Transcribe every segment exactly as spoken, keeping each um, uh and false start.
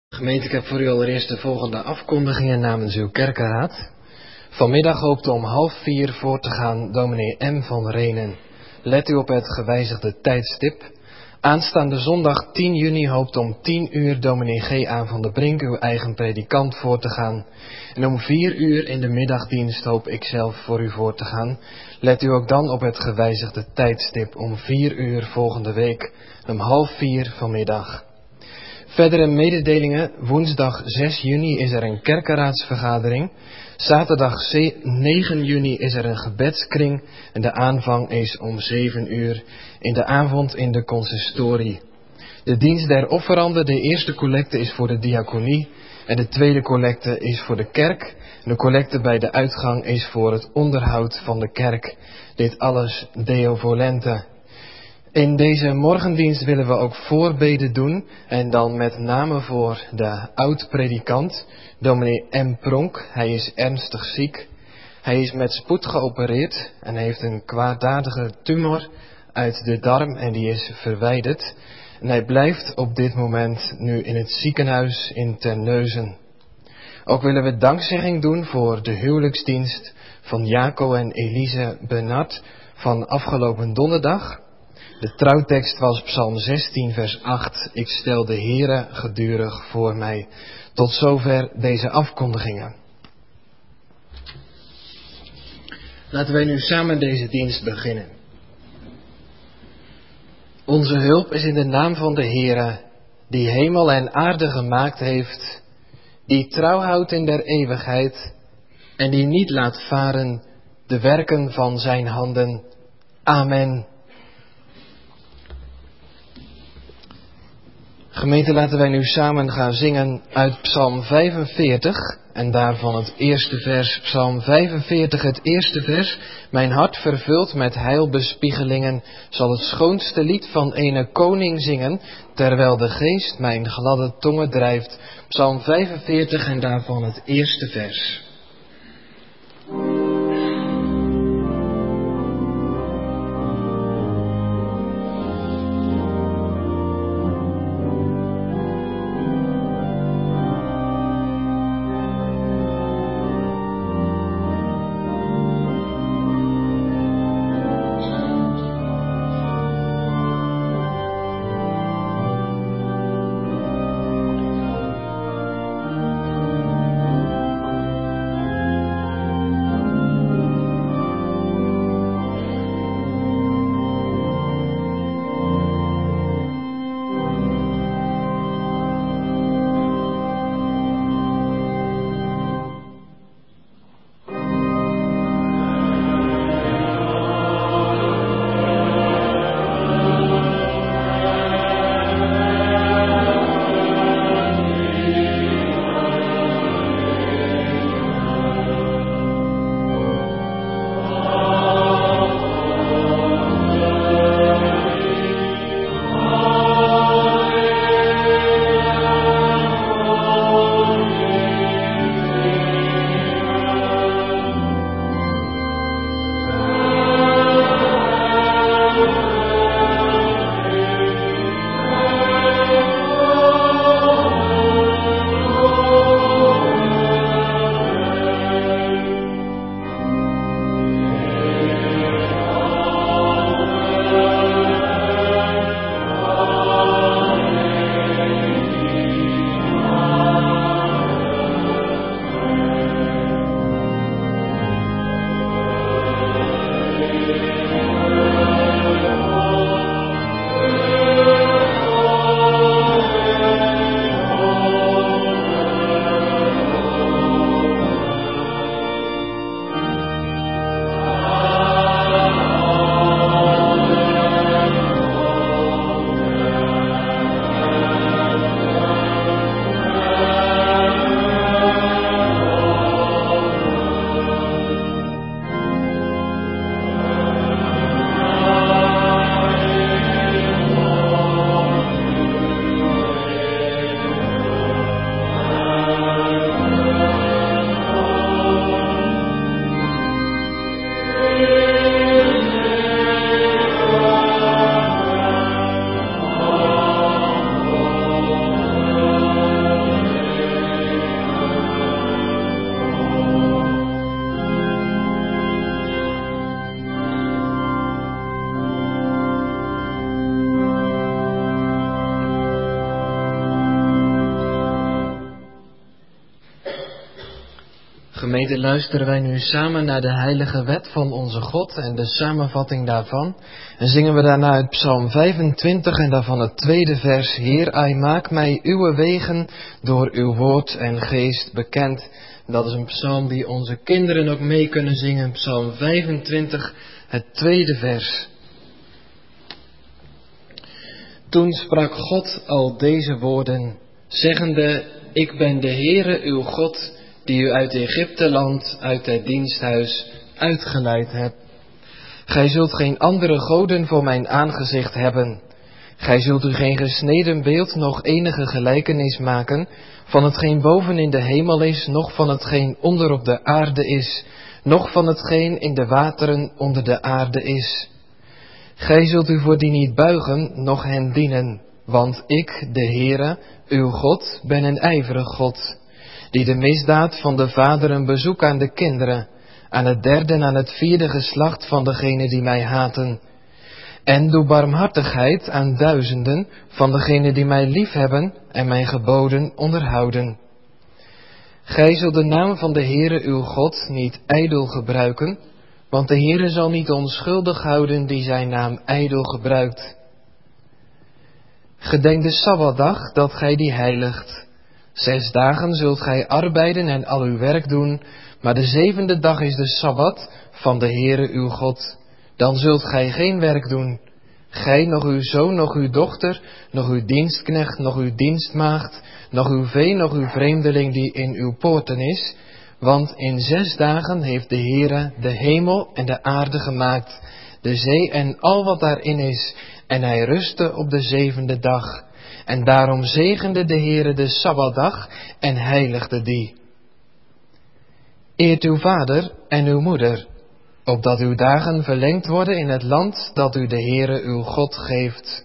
Gemeente, ik heb voor u allereerst de volgende afkondigingen namens uw kerkenraad. Vanmiddag hoopt om half vier voor te gaan dominee M. van Renen. Let u op het gewijzigde tijdstip. Aanstaande zondag tien juni hoopt om tien uur dominee G. A. van der Brink, uw eigen predikant, voor te gaan. En om vier uur in de middagdienst hoop ik zelf voor u voor te gaan. Let u ook dan op het gewijzigde tijdstip om vier uur volgende week, om half vier vanmiddag. Verdere mededelingen. Woensdag zes juni is er een kerkenraadsvergadering. Zaterdag negen juni is er een gebedskring en de aanvang is om zeven uur in de avond in de consistorie. De dienst der offeranden, de eerste collecte is voor de diaconie en de tweede collecte is voor de kerk. En de collecte bij de uitgang is voor het onderhoud van de kerk. Dit alles Deo volente. In deze morgendienst willen we ook voorbeden doen en dan met name voor de oud-predikant, dominee M. Pronk. Hij is ernstig ziek. Hij is met spoed geopereerd en heeft een kwaadaardige tumor uit de darm en die is verwijderd. En hij blijft op dit moment nu in het ziekenhuis in Terneuzen. Ook willen we dankzegging doen voor de huwelijksdienst van Jaco en Elise Bernard van afgelopen donderdag. De trouwtekst was Psalm zestien vers acht. Ik stel de Heere gedurig voor mij. Tot zover deze afkondigingen. Laten wij nu samen deze dienst beginnen. Onze hulp is in de naam van de Heere, die hemel en aarde gemaakt heeft, die trouw houdt in der eeuwigheid en die niet laat varen de werken van zijn handen. Amen. Gemeente, laten wij nu samen gaan zingen uit Psalm vijfenveertig en daarvan het eerste vers. Psalm vijfenveertig, het eerste vers. Mijn hart vervuld met heilbespiegelingen zal het schoonste lied van ene koning zingen, terwijl de geest mijn gladde tongen drijft. Psalm vijfenveertig en daarvan het eerste vers. Gemeente, luisteren wij nu samen naar de heilige wet van onze God en de samenvatting daarvan. En zingen we daarna uit Psalm vijfentwintig en daarvan het tweede vers. Heer, ai, maak mij uw wegen door uw woord en geest bekend. Dat is een psalm die onze kinderen ook mee kunnen zingen. Psalm vijfentwintig, het tweede vers. Toen sprak God al deze woorden, zeggende, ik ben de Heere uw God, die u uit Egypteland, uit het diensthuis, uitgeleid hebt. Gij zult geen andere goden voor mijn aangezicht hebben. Gij zult u geen gesneden beeld, nog enige gelijkenis maken, van hetgeen boven in de hemel is, noch van hetgeen onder op de aarde is, noch van hetgeen in de wateren onder de aarde is. Gij zult u voor die niet buigen, noch hen dienen, want ik, de Heere, uw God, ben een ijverig God, die de misdaad van de vaderen bezoekt aan de kinderen, aan het derde en aan het vierde geslacht van degenen die mij haten. En doe barmhartigheid aan duizenden van degenen die mij liefhebben en mijn geboden onderhouden. Gij zult de naam van de Heere uw God niet ijdel gebruiken, want de Heere zal niet onschuldig houden die zijn naam ijdel gebruikt. Gedenk de Sabbatdag dat gij die heiligt. Zes dagen zult gij arbeiden en al uw werk doen, maar de zevende dag is de Sabbat van de Heere uw God. Dan zult gij geen werk doen, gij, nog uw zoon, nog uw dochter, nog uw dienstknecht, nog uw dienstmaagd, nog uw vee, nog uw vreemdeling die in uw poorten is, want in zes dagen heeft de Heere de hemel en de aarde gemaakt, de zee en al wat daarin is, en hij rustte op de zevende dag. En daarom zegende de Heere de Sabbatdag en heiligde die. Eert uw vader en uw moeder, opdat uw dagen verlengd worden in het land dat u de Heere uw God geeft.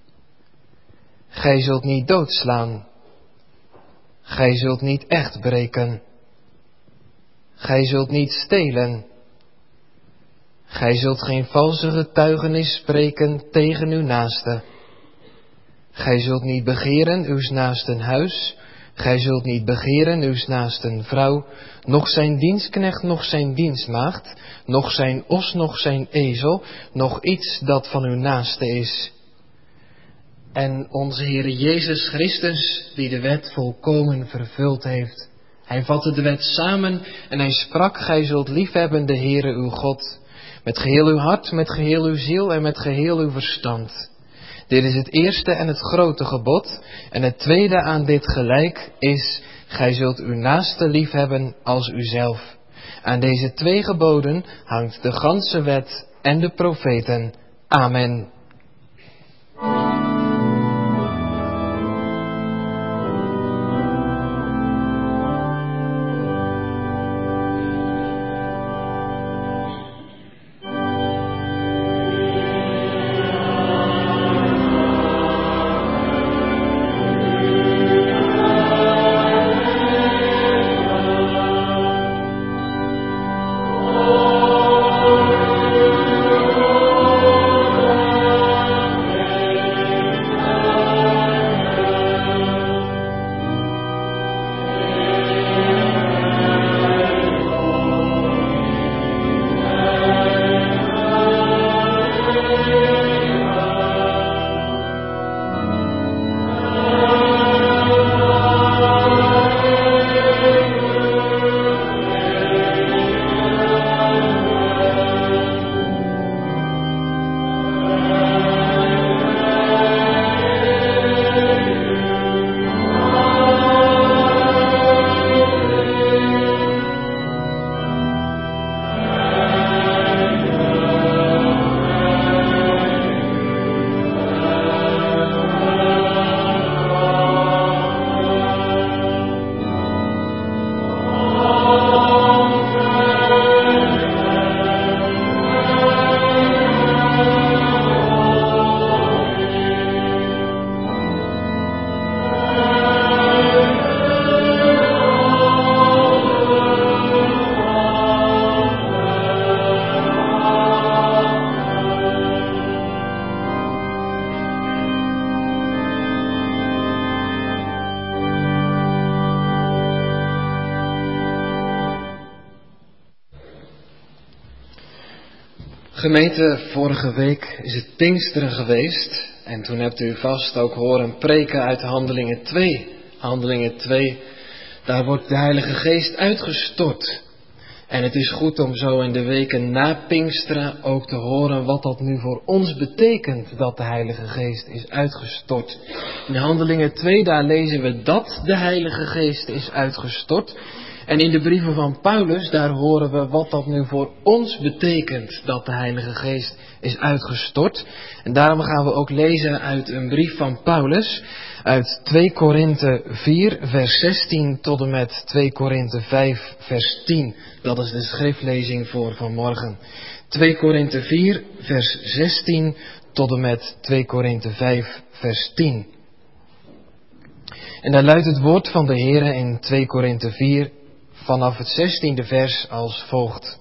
Gij zult niet doodslaan. Gij zult niet echt breken. Gij zult niet stelen. Gij zult geen valse getuigenis spreken tegen uw naaste. Gij zult niet begeren uws naasten huis, gij zult niet begeren uws naasten vrouw, noch zijn dienstknecht, noch zijn dienstmaagd, noch zijn os, noch zijn ezel, noch iets dat van uw naaste is. En onze Heere Jezus Christus, die de wet volkomen vervuld heeft. Hij vatte de wet samen en hij sprak, gij zult liefhebben de Heere uw God, met geheel uw hart, met geheel uw ziel en met geheel uw verstand. Dit is het eerste en het grote gebod, en het tweede aan dit gelijk is, gij zult uw naaste liefhebben als uzelf. Aan deze twee geboden hangt de ganse wet en de profeten. Amen. Gemeente, vorige week is het Pinksteren geweest en toen hebt u vast ook horen preken uit Handelingen twee. Handelingen twee, daar wordt de Heilige Geest uitgestort. En het is goed om zo in de weken na Pinksteren ook te horen wat dat nu voor ons betekent dat de Heilige Geest is uitgestort. In Handelingen twee, daar lezen we dat de Heilige Geest is uitgestort. En in de brieven van Paulus, daar horen we wat dat nu voor ons betekent dat de Heilige Geest is uitgestort. En daarom gaan we ook lezen uit een brief van Paulus, uit twee Korinthe vier, vers zestien tot en met twee Korinthe vijf, vers tien. Dat is de schriftlezing voor vanmorgen. twee Korinthe vier, vers zestien tot en met twee Korinthe vijf, vers tien. En daar luidt het woord van de Heere in twee Korinthe vier, vanaf het zestiende vers als volgt.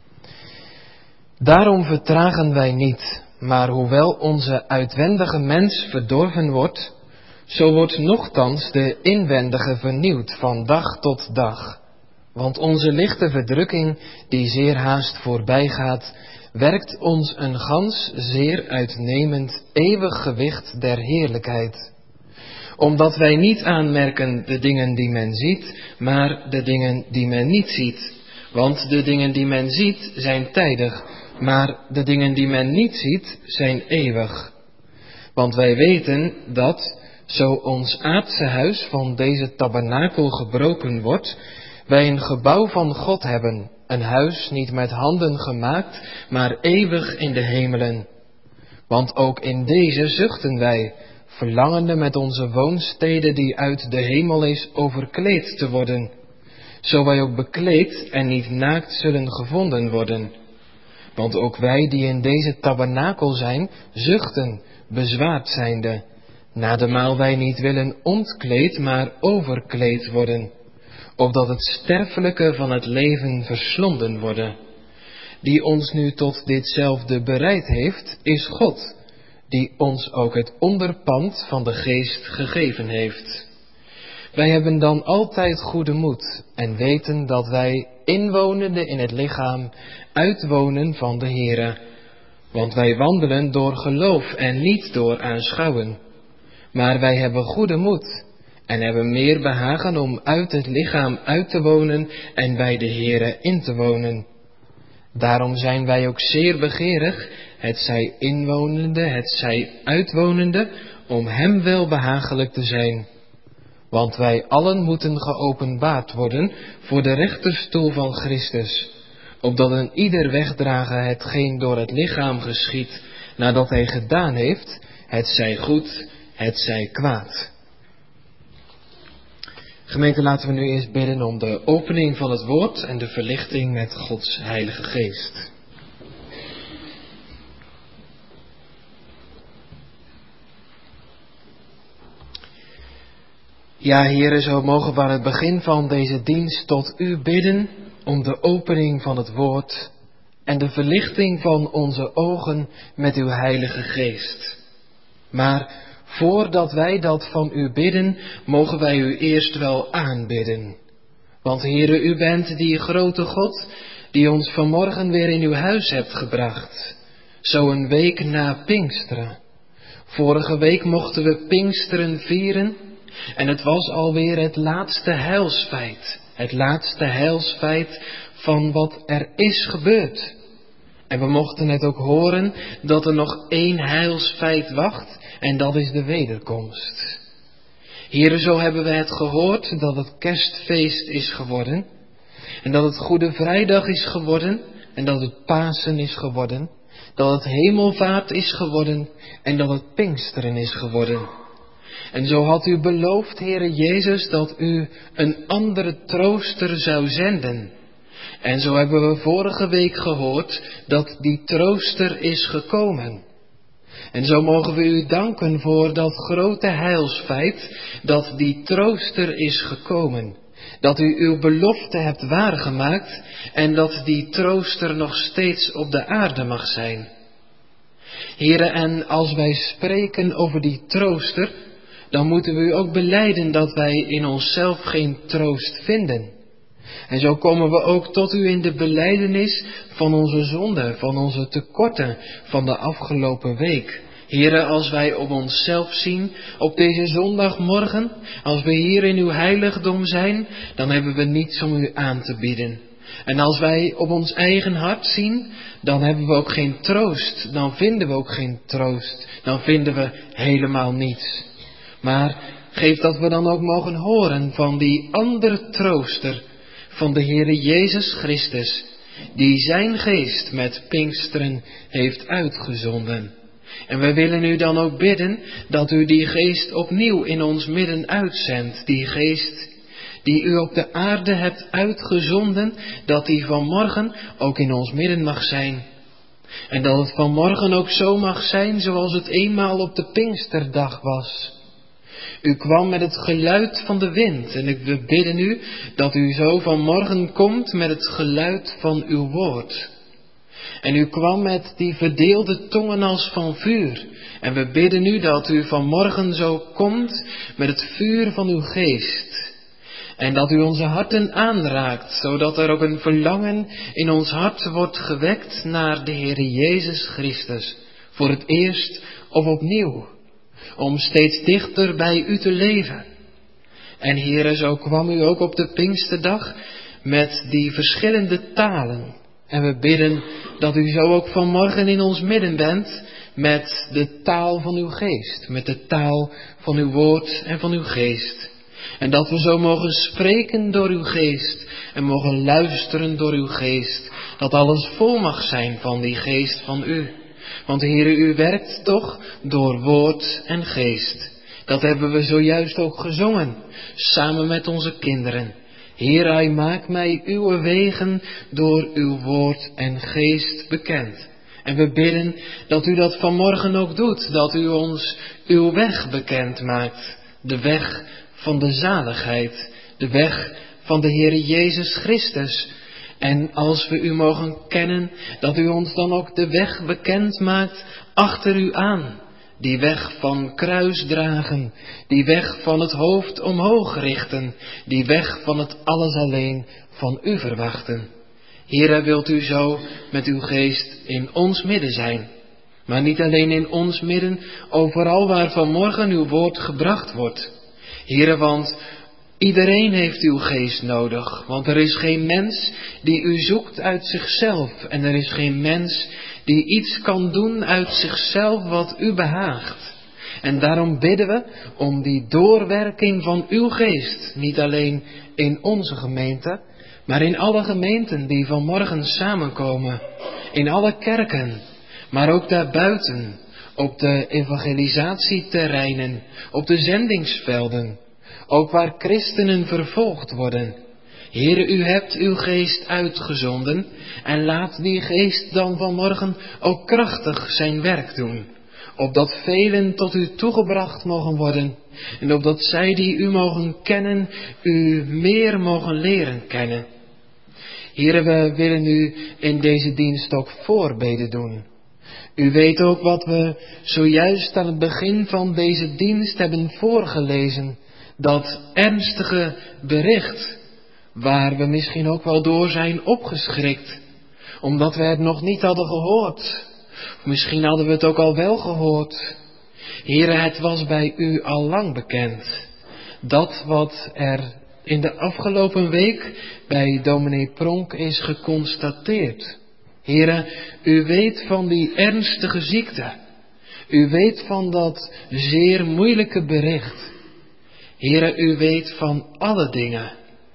Daarom vertragen wij niet, maar hoewel onze uitwendige mens verdorven wordt, zo wordt nochtans de inwendige vernieuwd van dag tot dag. Want onze lichte verdrukking, die zeer haast voorbij gaat, werkt ons een gans zeer uitnemend eeuwig gewicht der heerlijkheid. Omdat wij niet aanmerken de dingen die men ziet, maar de dingen die men niet ziet. Want de dingen die men ziet zijn tijdig, maar de dingen die men niet ziet zijn eeuwig. Want wij weten dat, zo ons aardse huis van deze tabernakel gebroken wordt, wij een gebouw van God hebben, een huis niet met handen gemaakt, maar eeuwig in de hemelen. Want ook in deze zuchten wij, verlangende met onze woonstede die uit de hemel is overkleed te worden, zo wij ook bekleed en niet naakt zullen gevonden worden. Want ook wij die in deze tabernakel zijn, zuchten, bezwaard zijnde, nademaal wij niet willen ontkleed, maar overkleed worden, opdat het sterfelijke van het leven verslonden worden. Die ons nu tot ditzelfde bereid heeft, is God, die ons ook het onderpand van de geest gegeven heeft. Wij hebben dan altijd goede moed en weten dat wij, inwonende in het lichaam, uitwonen van de Heere. Want wij wandelen door geloof en niet door aanschouwen. Maar wij hebben goede moed en hebben meer behagen om uit het lichaam uit te wonen en bij de Heere in te wonen. Daarom zijn wij ook zeer begeerig, het zij inwonende, het zij uitwonende, om hem wel behagelijk te zijn. Want wij allen moeten geopenbaard worden voor de rechterstoel van Christus, opdat een ieder wegdragen hetgeen door het lichaam geschiedt, nadat hij gedaan heeft, het zij goed, het zij kwaad. Gemeente, laten we nu eerst bidden om de opening van het woord en de verlichting met Gods Heilige Geest. Ja, Heere, zo mogen we aan het begin van deze dienst tot U bidden om de opening van het woord en de verlichting van onze ogen met Uw Heilige Geest. Maar voordat wij dat van U bidden, mogen wij U eerst wel aanbidden. Want Heere, U bent die grote God die ons vanmorgen weer in Uw huis hebt gebracht. Zo een week na Pinksteren. Vorige week mochten we Pinksteren vieren. En het was alweer het laatste heilsfeit. Het laatste heilsfeit van wat er is gebeurd. En we mochten het ook horen dat er nog één heilsfeit wacht. En dat is de wederkomst. Here, zo hebben we het gehoord dat het kerstfeest is geworden. En dat het Goede Vrijdag is geworden. En dat het Pasen is geworden. Dat het Hemelvaart is geworden. En dat het Pinksteren is geworden. En zo had u beloofd, Heere Jezus, dat u een andere trooster zou zenden. En zo hebben we vorige week gehoord dat die trooster is gekomen. En zo mogen we u danken voor dat grote heilsfeit, dat die trooster is gekomen. Dat u uw belofte hebt waargemaakt en dat die trooster nog steeds op de aarde mag zijn. Heere, en als wij spreken over die trooster, dan moeten we u ook belijden dat wij in onszelf geen troost vinden. En zo komen we ook tot u in de belijdenis van onze zonden, van onze tekorten van de afgelopen week. Heere, als wij op onszelf zien op deze zondagmorgen, als we hier in uw heiligdom zijn, dan hebben we niets om u aan te bieden. En als wij op ons eigen hart zien, dan hebben we ook geen troost, dan vinden we ook geen troost, dan vinden we helemaal niets. Maar geef dat we dan ook mogen horen van die andere trooster, van de Heere Jezus Christus, die zijn geest met Pinksteren heeft uitgezonden. En wij willen u dan ook bidden dat u die geest opnieuw in ons midden uitzendt, die geest die u op de aarde hebt uitgezonden, dat die vanmorgen ook in ons midden mag zijn. En dat het vanmorgen ook zo mag zijn zoals het eenmaal op de Pinksterdag was. U kwam met het geluid van de wind en we bidden u dat u zo vanmorgen komt met het geluid van uw woord. En u kwam met die verdeelde tongen als van vuur. En we bidden u dat u vanmorgen zo komt met het vuur van uw geest. En dat u onze harten aanraakt, zodat er ook een verlangen in ons hart wordt gewekt naar de Heere Jezus Christus. Voor het eerst of opnieuw. Om steeds dichter bij u te leven. En Heere, zo kwam u ook op de Pinksterdag met die verschillende talen. En we bidden dat u zo ook vanmorgen in ons midden bent met de taal van uw geest. Met de taal van uw woord en van uw geest. En dat we zo mogen spreken door uw geest en mogen luisteren door uw geest. Dat alles vol mag zijn van die geest van u. Want Heere, u werkt toch door woord en geest. Dat hebben we zojuist ook gezongen, samen met onze kinderen. Heere, maak mij uw wegen door uw woord en geest bekend. En we bidden dat u dat vanmorgen ook doet, dat u ons uw weg bekend maakt. De weg van de zaligheid, de weg van de Heere Jezus Christus. En als we u mogen kennen, dat u ons dan ook de weg bekend maakt achter u aan. Die weg van kruisdragen, die weg van het hoofd omhoog richten, die weg van het alles alleen van u verwachten. Heere, wilt u zo met uw geest in ons midden zijn. Maar niet alleen in ons midden, overal waar vanmorgen uw woord gebracht wordt. Heere, want iedereen heeft uw geest nodig, want er is geen mens die u zoekt uit zichzelf en er is geen mens die iets kan doen uit zichzelf wat u behaagt. En daarom bidden we om die doorwerking van uw geest, niet alleen in onze gemeente, maar in alle gemeenten die vanmorgen samenkomen, in alle kerken, maar ook daarbuiten, op de evangelisatieterreinen, op de zendingsvelden, ook waar christenen vervolgd worden. Heere, u hebt uw geest uitgezonden en laat die geest dan vanmorgen ook krachtig zijn werk doen. Opdat velen tot u toegebracht mogen worden en opdat zij die u mogen kennen, u meer mogen leren kennen. Heere, we willen u in deze dienst ook voorbeden doen. U weet ook wat we zojuist aan het begin van deze dienst hebben voorgelezen. Dat ernstige bericht, waar we misschien ook wel door zijn opgeschrikt, omdat we het nog niet hadden gehoord. Of misschien hadden we het ook al wel gehoord. Heere, het was bij u al lang bekend. Dat wat er in de afgelopen week bij dominee Pronk is geconstateerd. Heere, u weet van die ernstige ziekte. U weet van dat zeer moeilijke bericht. Heere, u weet van alle dingen.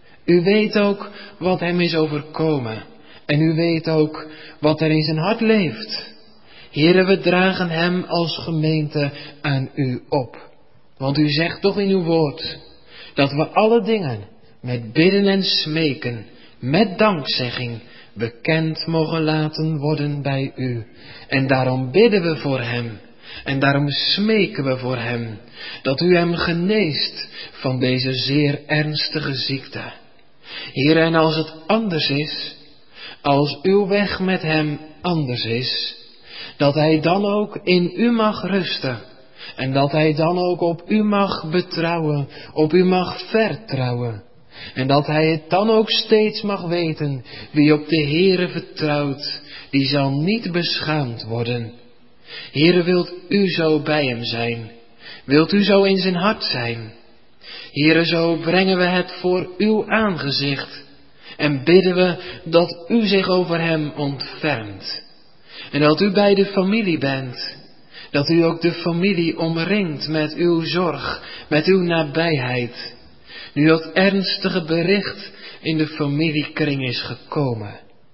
U weet ook wat hem is overkomen. En u weet ook wat er in zijn hart leeft. Heere, we dragen hem als gemeente aan u op. Want u zegt toch in uw woord dat we alle dingen met bidden en smeken, met dankzegging, bekend mogen laten worden bij u. En daarom bidden we voor hem. En daarom smeken we voor hem, dat u hem geneest van deze zeer ernstige ziekte. Heer, en als het anders is, als uw weg met hem anders is, dat hij dan ook in u mag rusten. En dat hij dan ook op u mag betrouwen, op u mag vertrouwen. En dat hij het dan ook steeds mag weten, wie op de Heere vertrouwt, die zal niet beschaamd worden. Heere, wilt u zo bij hem zijn? Wilt u zo in zijn hart zijn? Heere, zo brengen we het voor uw aangezicht en bidden we dat u zich over hem ontfermt. En dat u bij de familie bent, dat u ook de familie omringt met uw zorg, met uw nabijheid. Nu dat ernstige bericht in de familiekring is gekomen.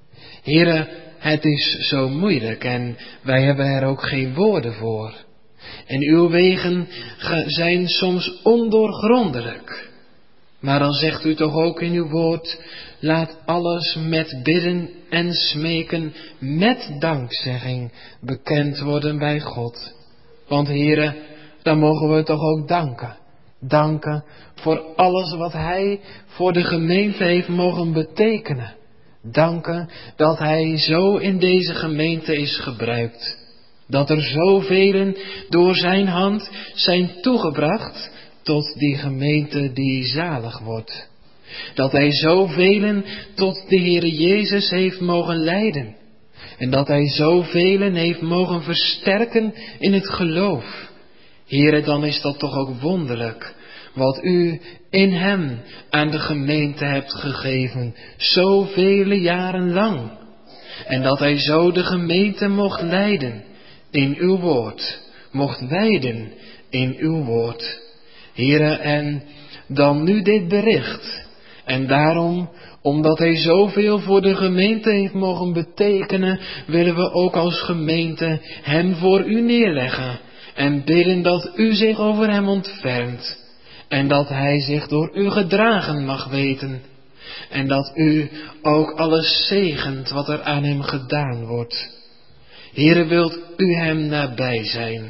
Heere, het is zo moeilijk en wij hebben er ook geen woorden voor. En uw wegen zijn soms ondoorgrondelijk. Maar dan zegt u toch ook in uw woord, laat alles met bidden en smeken, met dankzegging bekend worden bij God. Want Heere, dan mogen we toch ook danken. Danken voor alles wat Hij voor de gemeente heeft mogen betekenen. Danken dat Hij zo in deze gemeente is gebruikt. Dat er zoveel door zijn hand zijn toegebracht tot die gemeente die zalig wordt. Dat Hij zoveel tot de Heere Jezus heeft mogen leiden. En dat Hij zoveel heeft mogen versterken in het geloof. Heere, dan is dat toch ook wonderlijk. Wat u in hem aan de gemeente hebt gegeven, zoveel jaren lang. En dat hij zo de gemeente mocht leiden in uw woord, mocht wijden in uw woord. Heere, en dan nu dit bericht. En daarom, omdat hij zoveel voor de gemeente heeft mogen betekenen, willen we ook als gemeente hem voor u neerleggen. En bidden dat u zich over hem ontfermt. En dat hij zich door u gedragen mag weten. En dat u ook alles zegent wat er aan hem gedaan wordt. Heere, wilt u hem nabij zijn.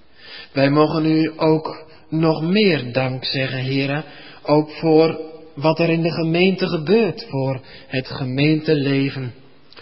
Wij mogen u ook nog meer dank zeggen, Heere. Ook voor wat er in de gemeente gebeurt. Voor het gemeenteleven.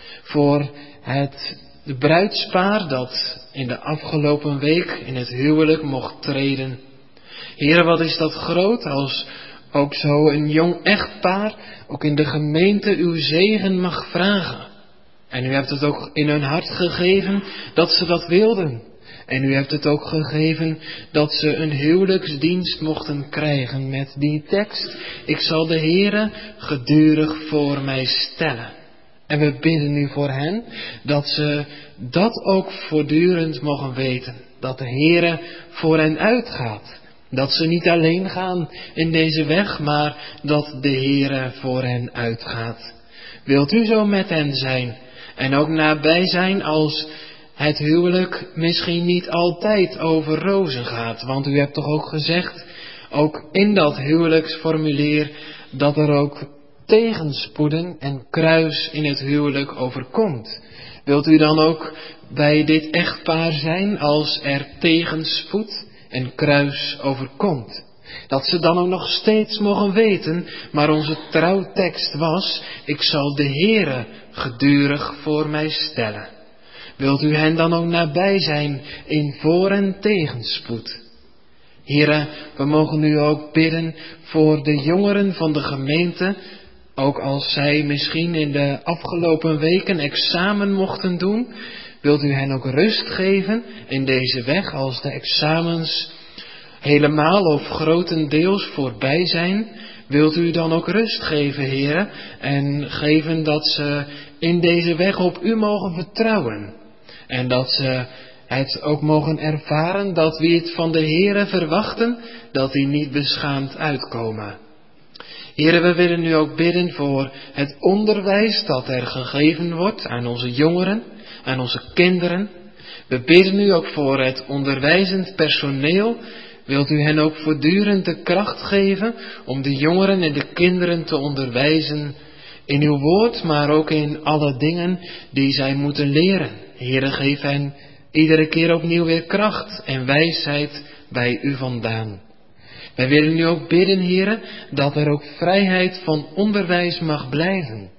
Voor het de bruidspaar dat in de afgelopen week in het huwelijk mocht treden. Heere, wat is dat groot als ook zo een jong echtpaar ook in de gemeente uw zegen mag vragen. En u hebt het ook in hun hart gegeven dat ze dat wilden. En u hebt het ook gegeven dat ze een huwelijksdienst mochten krijgen met die tekst. Ik zal de Heere gedurig voor mij stellen. En we bidden nu voor hen dat ze dat ook voortdurend mogen weten. Dat de Heere voor hen uitgaat. Dat ze niet alleen gaan in deze weg, maar dat de Heere voor hen uitgaat. Wilt u zo met hen zijn en ook nabij zijn als het huwelijk misschien niet altijd over rozen gaat. Want u hebt toch ook gezegd, ook in dat huwelijksformulier, dat er ook tegenspoeden en kruis in het huwelijk overkomt. Wilt u dan ook bij dit echtpaar zijn als er tegenspoed en kruis overkomt? Dat ze dan ook nog steeds mogen weten, maar onze trouwtekst was, ik zal de Heere gedurig voor mij stellen. Wilt u hen dan ook nabij zijn in voor- en tegenspoed? Heere, we mogen u ook bidden voor de jongeren van de gemeente, ook als zij misschien in de afgelopen weken examen mochten doen. Wilt u hen ook rust geven in deze weg als de examens helemaal of grotendeels voorbij zijn? Wilt u dan ook rust geven, Heere, en geven dat ze in deze weg op u mogen vertrouwen. En dat ze het ook mogen ervaren dat wie het van de Heere verwachten, dat die niet beschaamd uitkomen. Heere, we willen nu ook bidden voor het onderwijs dat er gegeven wordt aan onze jongeren, aan onze kinderen. We bidden nu ook voor het onderwijzend personeel. Wilt u hen ook voortdurend de kracht geven om de jongeren en de kinderen te onderwijzen in uw woord, maar ook in alle dingen die zij moeten leren. Heere, geef hen iedere keer opnieuw weer kracht en wijsheid bij u vandaan. Wij willen nu ook bidden, Heere, dat er ook vrijheid van onderwijs mag blijven.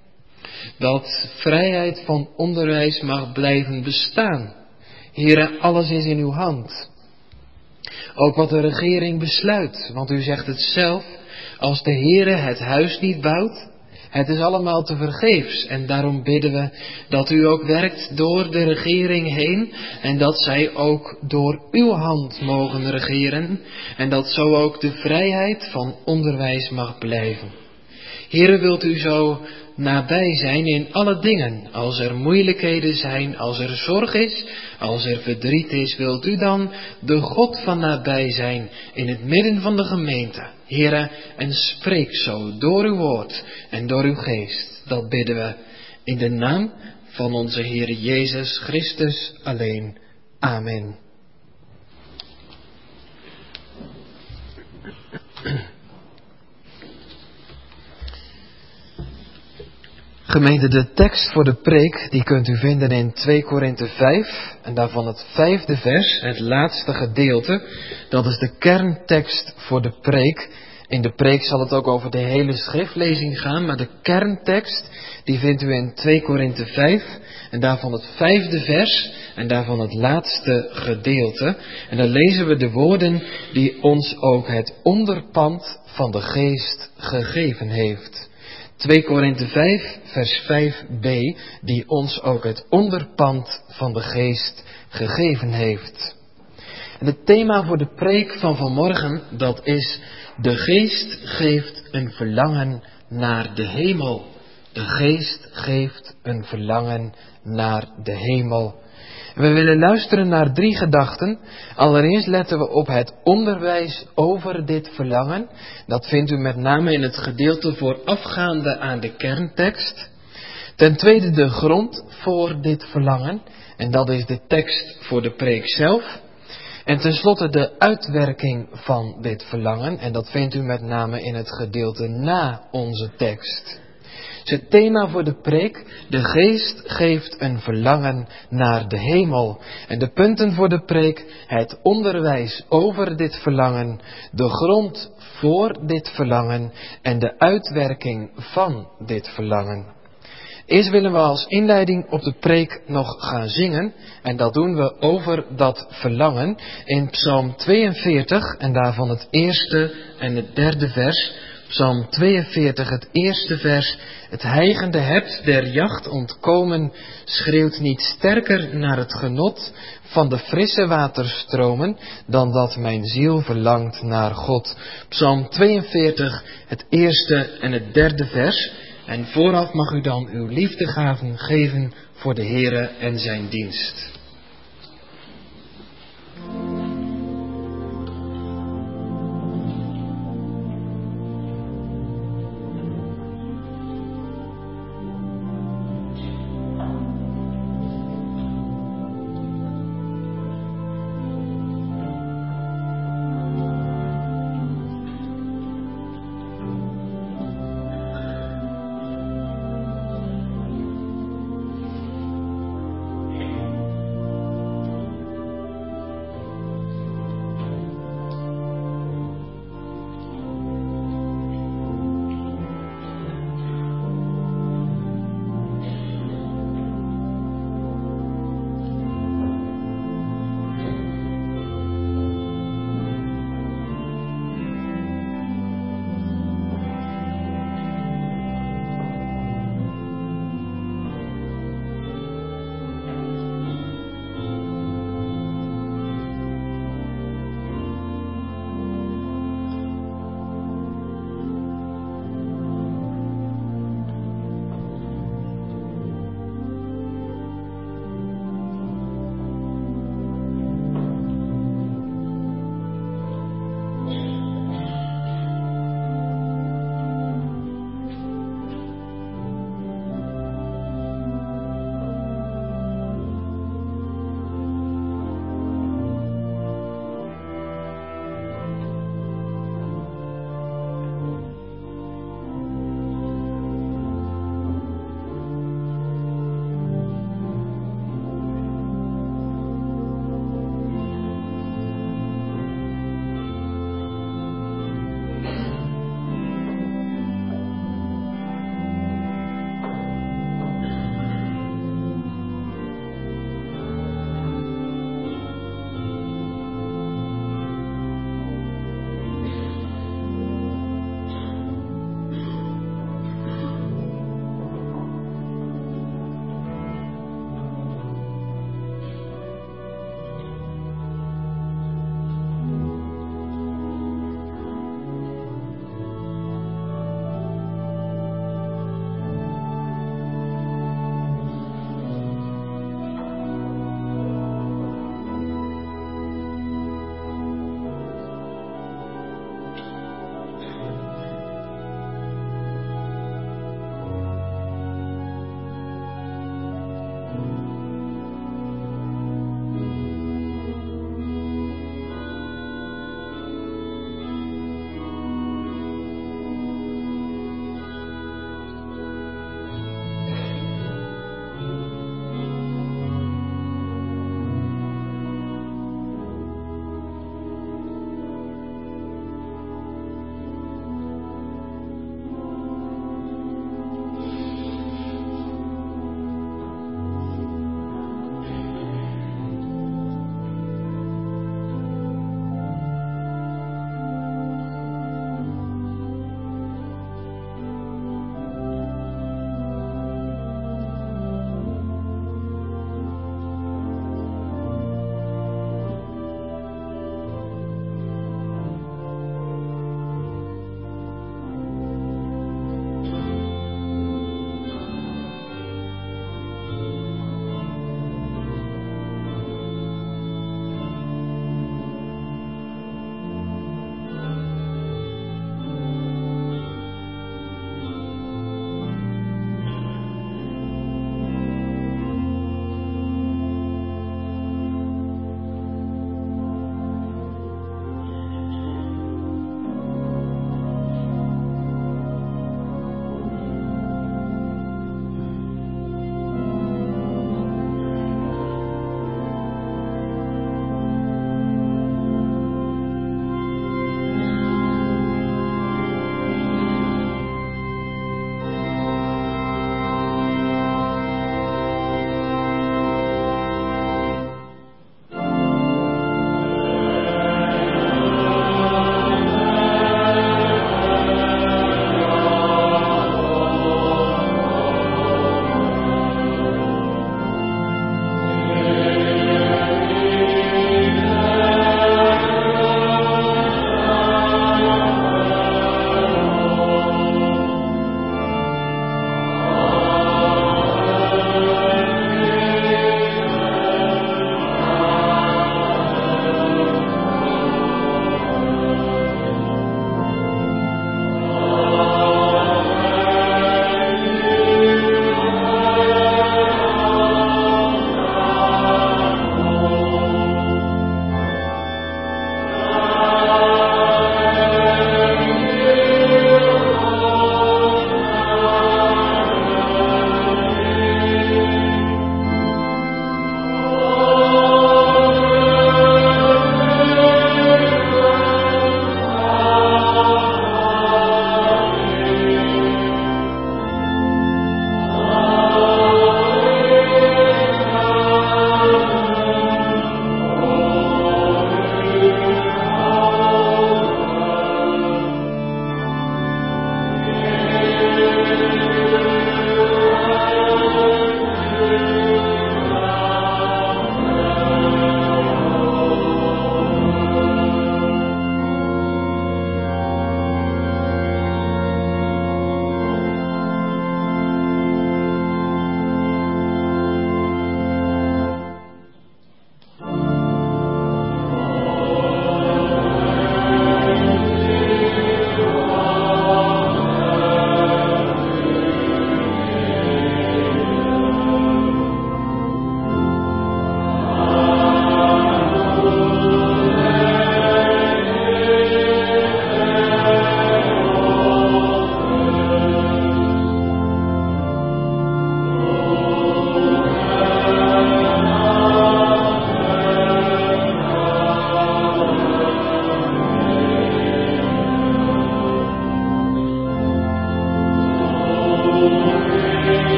Dat vrijheid van onderwijs mag blijven bestaan. Heere, alles is in uw hand. Ook wat de regering besluit, want u zegt het zelf, als de Heere het huis niet bouwt? Het is allemaal te vergeefs en daarom bidden we dat u ook werkt door de regering heen en dat zij ook door uw hand mogen regeren en dat zo ook de vrijheid van onderwijs mag blijven. Heere, wilt u zo nabij zijn in alle dingen, als er moeilijkheden zijn, als er zorg is, als er verdriet is, wilt u dan de God van nabij zijn in het midden van de gemeente. Heere, en spreek zo door uw woord en door uw geest. Dat bidden we in de naam van onze Heer Jezus Christus alleen. Amen. Gemeente, de tekst voor de preek, die kunt u vinden in twee Korinthe vijf, en daarvan het vijfde vers, het laatste gedeelte. Dat is de kerntekst voor de preek. In de preek zal het ook over de hele schriftlezing gaan, maar de kerntekst, die vindt u in twee Korinthe vijf, en daarvan het vijfde vers, en daarvan het laatste gedeelte. En dan lezen we de woorden die ons ook het onderpand van de geest gegeven heeft. twee Korinthe vijf, vers vijf b, die ons ook het onderpand van de geest gegeven heeft. En het thema voor de preek van vanmorgen, dat is: de geest geeft een verlangen naar de hemel. De geest geeft een verlangen naar de hemel. We willen luisteren naar drie gedachten. Allereerst letten we op het onderwijs over dit verlangen. Dat vindt u met name in het gedeelte voorafgaande aan de kerntekst. Ten tweede de grond voor dit verlangen. En dat is de tekst voor de preek zelf. En tenslotte de uitwerking van dit verlangen. En dat vindt u met name in het gedeelte na onze tekst. Dus het thema voor de preek: de geest geeft een verlangen naar de hemel. En de punten voor de preek: het onderwijs over dit verlangen, de grond voor dit verlangen en de uitwerking van dit verlangen. Eerst willen we als inleiding op de preek nog gaan zingen. En dat doen we over dat verlangen in Psalm tweeënveertig en daarvan het eerste en het derde vers. Psalm tweeënveertig, het eerste vers. Het hijgende hebt der jacht ontkomen, schreeuwt niet sterker naar het genot van de frisse waterstromen, dan dat mijn ziel verlangt naar God. Psalm tweeënveertig, het eerste en het derde vers. En vooraf mag u dan uw liefdegaven geven voor de Heere en zijn dienst.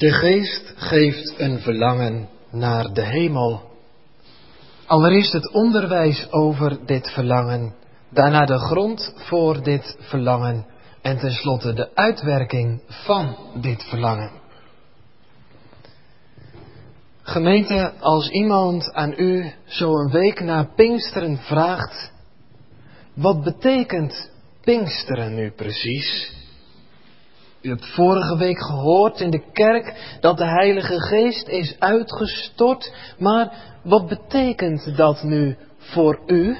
De geest geeft een verlangen naar de hemel. Allereerst het onderwijs over dit verlangen, daarna de grond voor dit verlangen en tenslotte de uitwerking van dit verlangen. Gemeente, als iemand aan u zo een week na Pinksteren vraagt, wat betekent Pinksteren nu precies? U hebt vorige week gehoord in de kerk dat de Heilige Geest is uitgestort, maar wat betekent dat nu voor u?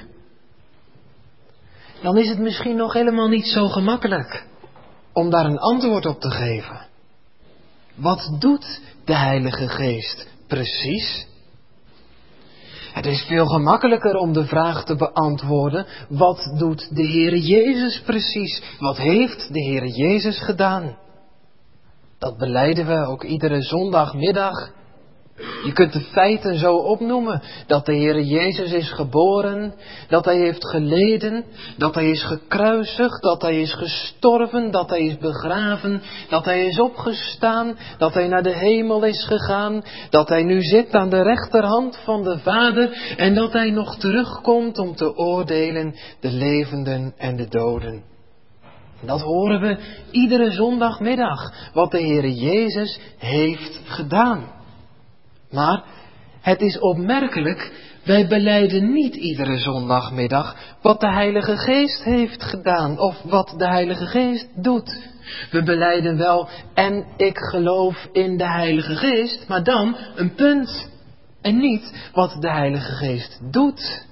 Dan is het misschien nog helemaal niet zo gemakkelijk om daar een antwoord op te geven. Wat doet de Heilige Geest precies? Het is veel gemakkelijker om de vraag te beantwoorden, wat doet de Heere Jezus precies? Wat heeft de Heere Jezus gedaan? Dat belijden we ook iedere zondagmiddag. Je kunt de feiten zo opnoemen, dat de Heere Jezus is geboren, dat Hij heeft geleden, dat Hij is gekruisigd, dat Hij is gestorven, dat Hij is begraven, dat Hij is opgestaan, dat Hij naar de hemel is gegaan, dat Hij nu zit aan de rechterhand van de Vader en dat Hij nog terugkomt om te oordelen de levenden en de doden. Dat horen we iedere zondagmiddag, wat de Heere Jezus heeft gedaan. Maar het is opmerkelijk, wij belijden niet iedere zondagmiddag wat de Heilige Geest heeft gedaan of wat de Heilige Geest doet. We belijden wel en ik geloof in de Heilige Geest, maar dan een punt en niet wat de Heilige Geest doet.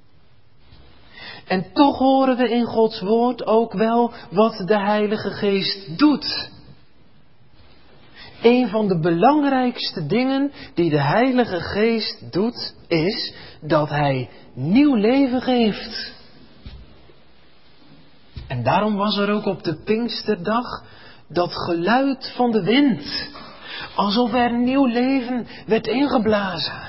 En toch horen we in Gods woord ook wel wat de Heilige Geest doet. Een van de belangrijkste dingen die de Heilige Geest doet, is dat Hij nieuw leven geeft. En daarom was er ook op de Pinksterdag dat geluid van de wind, alsof er nieuw leven werd ingeblazen.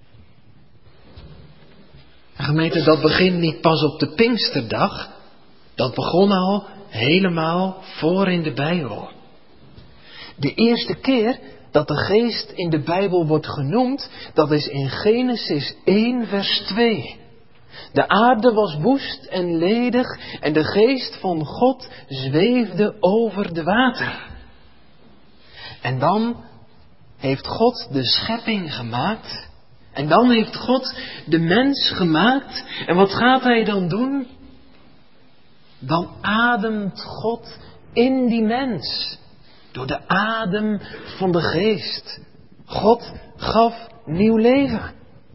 Gemeente, dat begint niet pas op de Pinksterdag, dat begon al helemaal voor in de Bijbel. De eerste keer dat de geest in de Bijbel wordt genoemd, dat is in Genesis één vers twee. De aarde was woest en ledig en de geest van God zweefde over de water. En dan heeft God de schepping gemaakt. En dan heeft God de mens gemaakt. En wat gaat Hij dan doen? Dan ademt God in die mens. Door de adem van de geest. God gaf nieuw leven.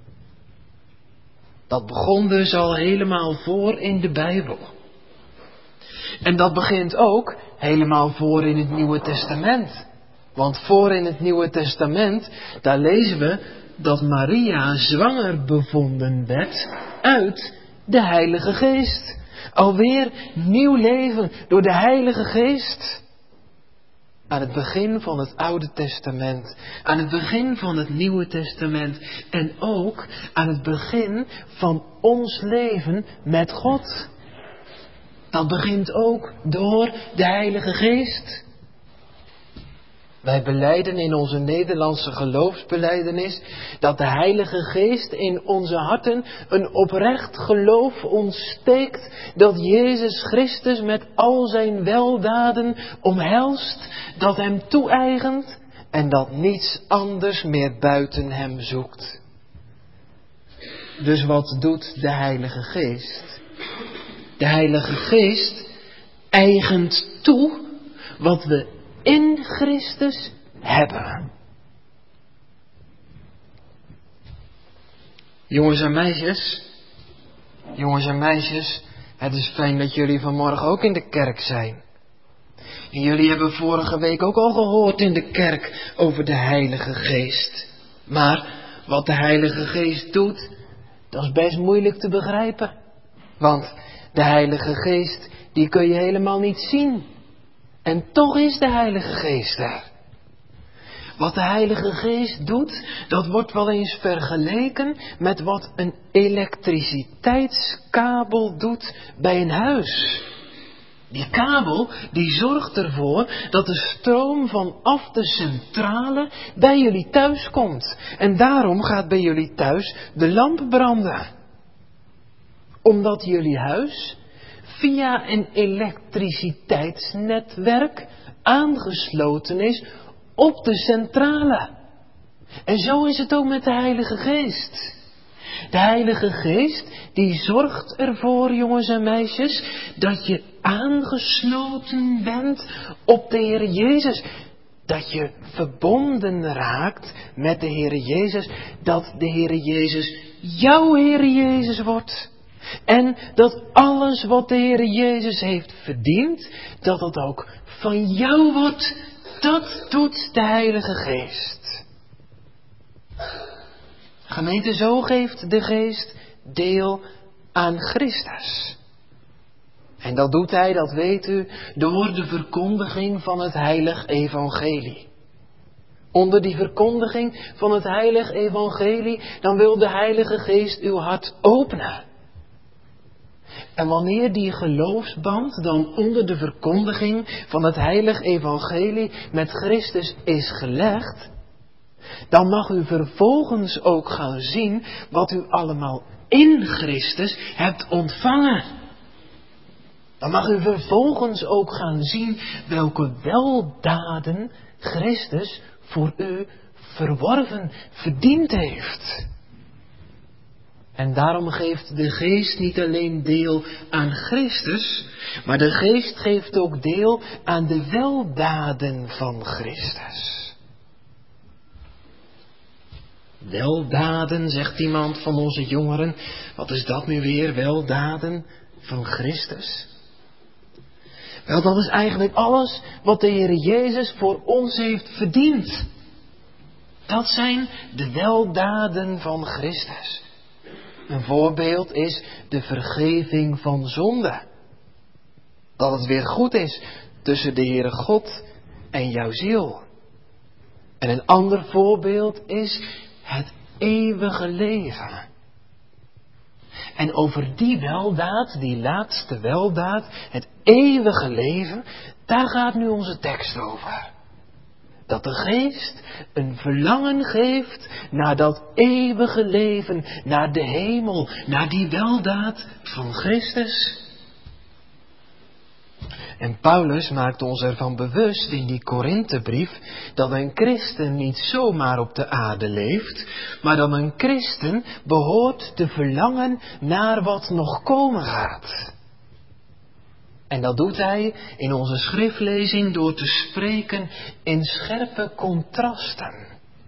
Dat begon dus al helemaal voor in de Bijbel. En dat begint ook helemaal voor in het Nieuwe Testament. Want voor in het Nieuwe Testament, daar lezen we dat Maria zwanger bevonden werd uit de Heilige Geest. Alweer nieuw leven door de Heilige Geest. Aan het begin van het Oude Testament, aan het begin van het Nieuwe Testament en ook aan het begin van ons leven met God. Dat begint ook door de Heilige Geest. Wij belijden in onze Nederlandse geloofsbelijdenis dat de Heilige Geest in onze harten een oprecht geloof ontsteekt dat Jezus Christus met al zijn weldaden omhelst, dat hem toe-eigent en dat niets anders meer buiten hem zoekt. Dus wat doet de Heilige Geest? De Heilige Geest eigent toe wat we in Christus hebben. Jongens en meisjes, jongens en meisjes, het is fijn dat jullie vanmorgen ook in de kerk zijn. En jullie hebben vorige week ook al gehoord in de kerk over de Heilige Geest. Maar wat de Heilige Geest doet, dat is best moeilijk te begrijpen. Want de Heilige Geest, die kun je helemaal niet zien. En toch is de Heilige Geest er. Wat de Heilige Geest doet, dat wordt wel eens vergeleken met wat een elektriciteitskabel doet bij een huis. Die kabel die zorgt ervoor dat de stroom vanaf de centrale bij jullie thuis komt. En daarom gaat bij jullie thuis de lamp branden. Omdat jullie huis via een elektriciteitsnetwerk aangesloten is op de centrale. En zo is het ook met de Heilige Geest. De Heilige Geest die zorgt ervoor, jongens en meisjes, dat je aangesloten bent op de Heer Jezus. Dat je verbonden raakt met de Heer Jezus. Dat de Heer Jezus jouw Heer Jezus wordt. En dat alles wat de Heer Jezus heeft verdiend, dat het ook van jou wordt. Dat doet de Heilige Geest. Gemeente, zo geeft de Geest deel aan Christus. En dat doet Hij, dat weet u, door de verkondiging van het heilig evangelie. Onder die verkondiging van het heilig evangelie, dan wil de Heilige Geest uw hart openen. En wanneer die geloofsband dan onder de verkondiging van het heilig evangelie met Christus is gelegd, dan mag u vervolgens ook gaan zien wat u allemaal in Christus hebt ontvangen. Dan mag u vervolgens ook gaan zien welke weldaden Christus voor u verworven, verdiend heeft. En daarom geeft de Geest niet alleen deel aan Christus, maar de Geest geeft ook deel aan de weldaden van Christus. Weldaden, zegt iemand van onze jongeren. Wat is dat nu weer, weldaden van Christus? Wel, dat is eigenlijk alles wat de Heer Jezus voor ons heeft verdiend. Dat zijn de weldaden van Christus. Een voorbeeld is de vergeving van zonde. Dat het weer goed is tussen de Heere God en jouw ziel. En een ander voorbeeld is het eeuwige leven. En over die weldaad, die laatste weldaad, het eeuwige leven, daar gaat nu onze tekst over. Dat de Geest een verlangen geeft naar dat eeuwige leven, naar de hemel, naar die weldaad van Christus. En Paulus maakt ons ervan bewust in die Korinthebrief dat een christen niet zomaar op de aarde leeft, maar dat een christen behoort te verlangen naar wat nog komen gaat. En dat doet hij in onze schriftlezing door te spreken in scherpe contrasten.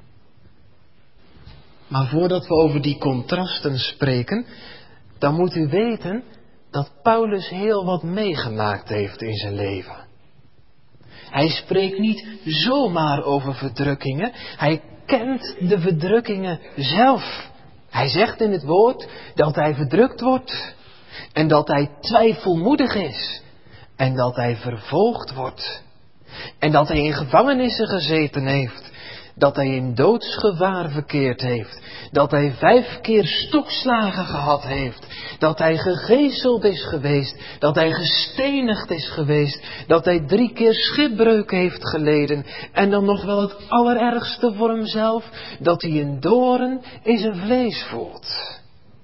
Maar voordat we over die contrasten spreken, dan moet u weten dat Paulus heel wat meegemaakt heeft in zijn leven. Hij spreekt niet zomaar over verdrukkingen, hij kent de verdrukkingen zelf. Hij zegt in het woord dat hij verdrukt wordt en dat hij twijfelmoedig is. En dat hij vervolgd wordt. En dat hij in gevangenissen gezeten heeft. Dat hij in doodsgevaar verkeerd heeft. Dat hij vijf keer stokslagen gehad heeft. Dat hij gegezeld is geweest. Dat hij gestenigd is geweest. Dat hij drie keer schipbreuk heeft geleden. En dan nog wel het allerergste voor hemzelf. Dat hij een doorn in zijn vlees voelt.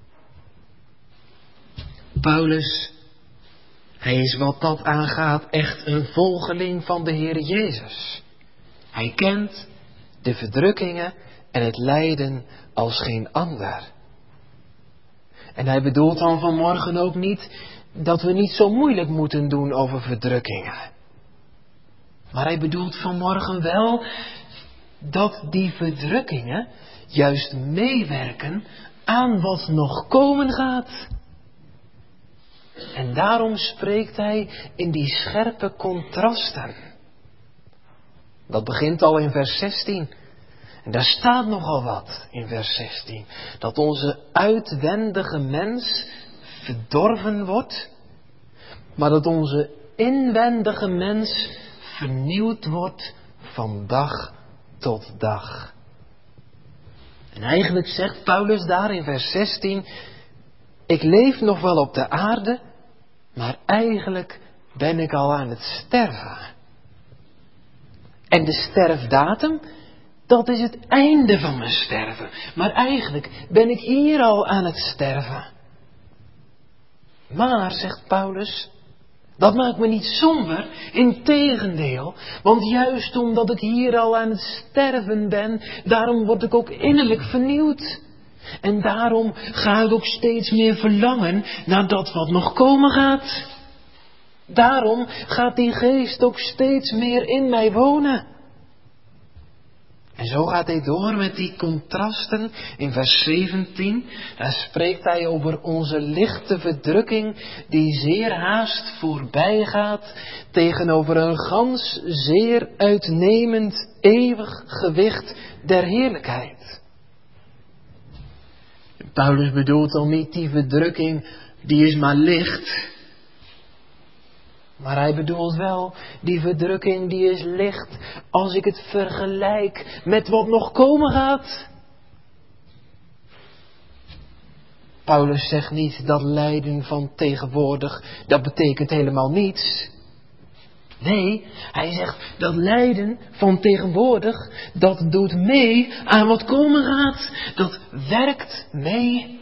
Paulus, hij is wat dat aangaat echt een volgeling van de Heer Jezus. Hij kent de verdrukkingen en het lijden als geen ander. En hij bedoelt dan vanmorgen ook niet dat we niet zo moeilijk moeten doen over verdrukkingen. Maar hij bedoelt vanmorgen wel dat die verdrukkingen juist meewerken aan wat nog komen gaat. En daarom spreekt hij in die scherpe contrasten. Dat begint al in vers zestien. En daar staat nogal wat in vers zestien. Dat onze uitwendige mens verdorven wordt. Maar dat onze inwendige mens vernieuwd wordt van dag tot dag. En eigenlijk zegt Paulus daar in vers zestien. Ik leef nog wel op de aarde, maar eigenlijk ben ik al aan het sterven. En de sterfdatum, dat is het einde van mijn sterven. Maar eigenlijk ben ik hier al aan het sterven. Maar, zegt Paulus, dat maakt me niet somber, integendeel. Want juist omdat ik hier al aan het sterven ben, daarom word ik ook innerlijk vernieuwd. En daarom ga ik ook steeds meer verlangen naar dat wat nog komen gaat. Daarom gaat die geest ook steeds meer in mij wonen. En zo gaat hij door met die contrasten. In vers zeventien, daar spreekt hij over onze lichte verdrukking die zeer haast voorbij gaat tegenover een gans zeer uitnemend eeuwig gewicht der heerlijkheid. Paulus bedoelt al niet die verdrukking, die is maar licht. Maar hij bedoelt wel, die verdrukking die is licht als ik het vergelijk met wat nog komen gaat. Paulus zegt niet dat lijden van tegenwoordig, dat betekent helemaal niets. Nee, hij zegt dat lijden van tegenwoordig, dat doet mee aan wat komen gaat. Dat werkt mee.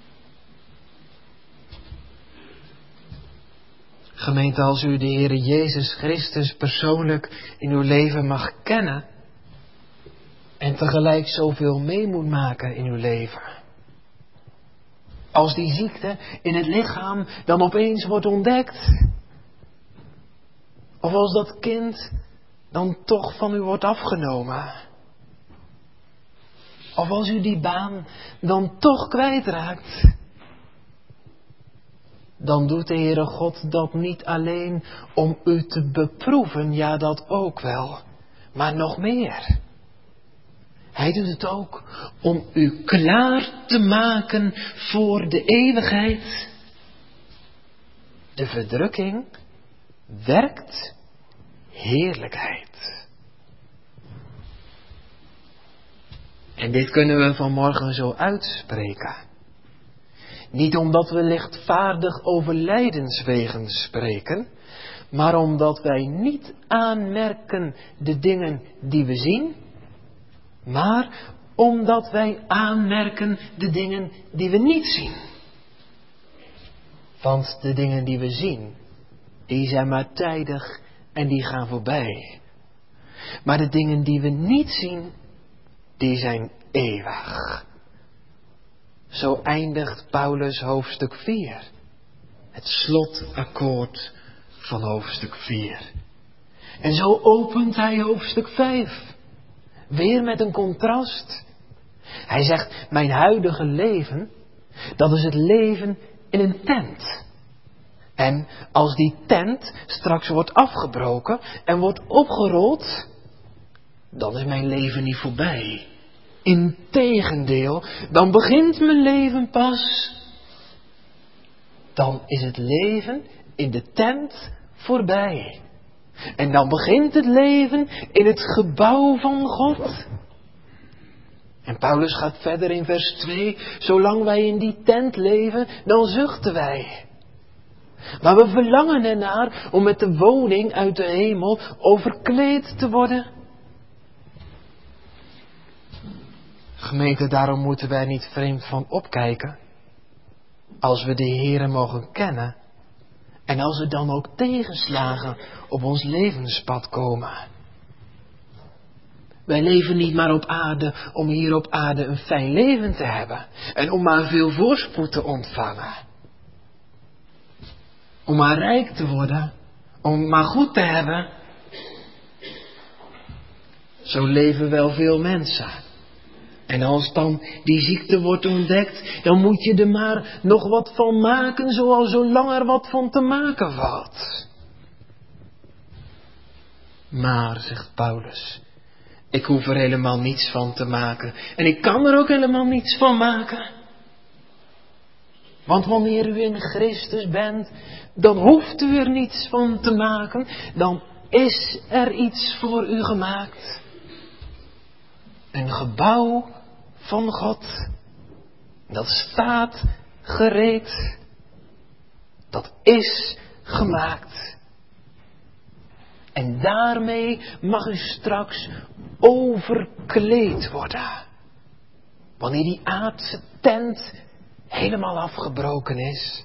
Gemeente, als u de Heer Jezus Christus persoonlijk in uw leven mag kennen en tegelijk zoveel mee moet maken in uw leven. Als die ziekte in het lichaam dan opeens wordt ontdekt. Of als dat kind dan toch van u wordt afgenomen. Of als u die baan dan toch kwijtraakt. Dan doet de Heere God dat niet alleen om u te beproeven, ja dat ook wel, maar nog meer. Hij doet het ook om u klaar te maken voor de eeuwigheid. De verdrukking werkt heerlijkheid. En dit kunnen we vanmorgen zo uitspreken. Niet omdat we lichtvaardig over lijdenswegen spreken, maar omdat wij niet aanmerken de dingen die we zien, maar omdat wij aanmerken de dingen die we niet zien. Want de dingen die we zien, die zijn maar tijdig en die gaan voorbij. Maar de dingen die we niet zien, die zijn eeuwig. Zo eindigt Paulus hoofdstuk vier. Het slotakkoord van hoofdstuk vier. En zo opent hij hoofdstuk vijf. Weer met een contrast. Hij zegt, mijn huidige leven, dat is het leven in een tent. En als die tent straks wordt afgebroken en wordt opgerold, dan is mijn leven niet voorbij. Integendeel, dan begint mijn leven pas. Dan is het leven in de tent voorbij. En dan begint het leven in het gebouw van God. En Paulus gaat verder in vers twee. Zolang wij in die tent leven, dan zuchten wij. Maar we verlangen ernaar om met de woning uit de hemel overkleed te worden. Gemeente, daarom moeten wij niet vreemd van opkijken. Als we de Heere mogen kennen. En als er dan ook tegenslagen op ons levenspad komen. Wij leven niet maar op aarde om hier op aarde een fijn leven te hebben. En om maar veel voorspoed te ontvangen. Om maar rijk te worden. Om maar goed te hebben. Zo leven wel veel mensen. En als dan die ziekte wordt ontdekt, dan moet je er maar nog wat van maken, zoals zolang er wat van te maken valt. Maar, zegt Paulus, ik hoef er helemaal niets van te maken. En ik kan er ook helemaal niets van maken. Want wanneer u in Christus bent, dan hoeft u er niets van te maken. Dan is er iets voor u gemaakt. Een gebouw van God. Dat staat gereed. Dat is gemaakt. En daarmee mag u straks overkleed worden. Wanneer die aardse tent helemaal afgebroken is.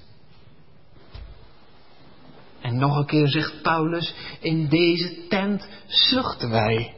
En nog een keer zegt Paulus, in deze tent zuchten wij.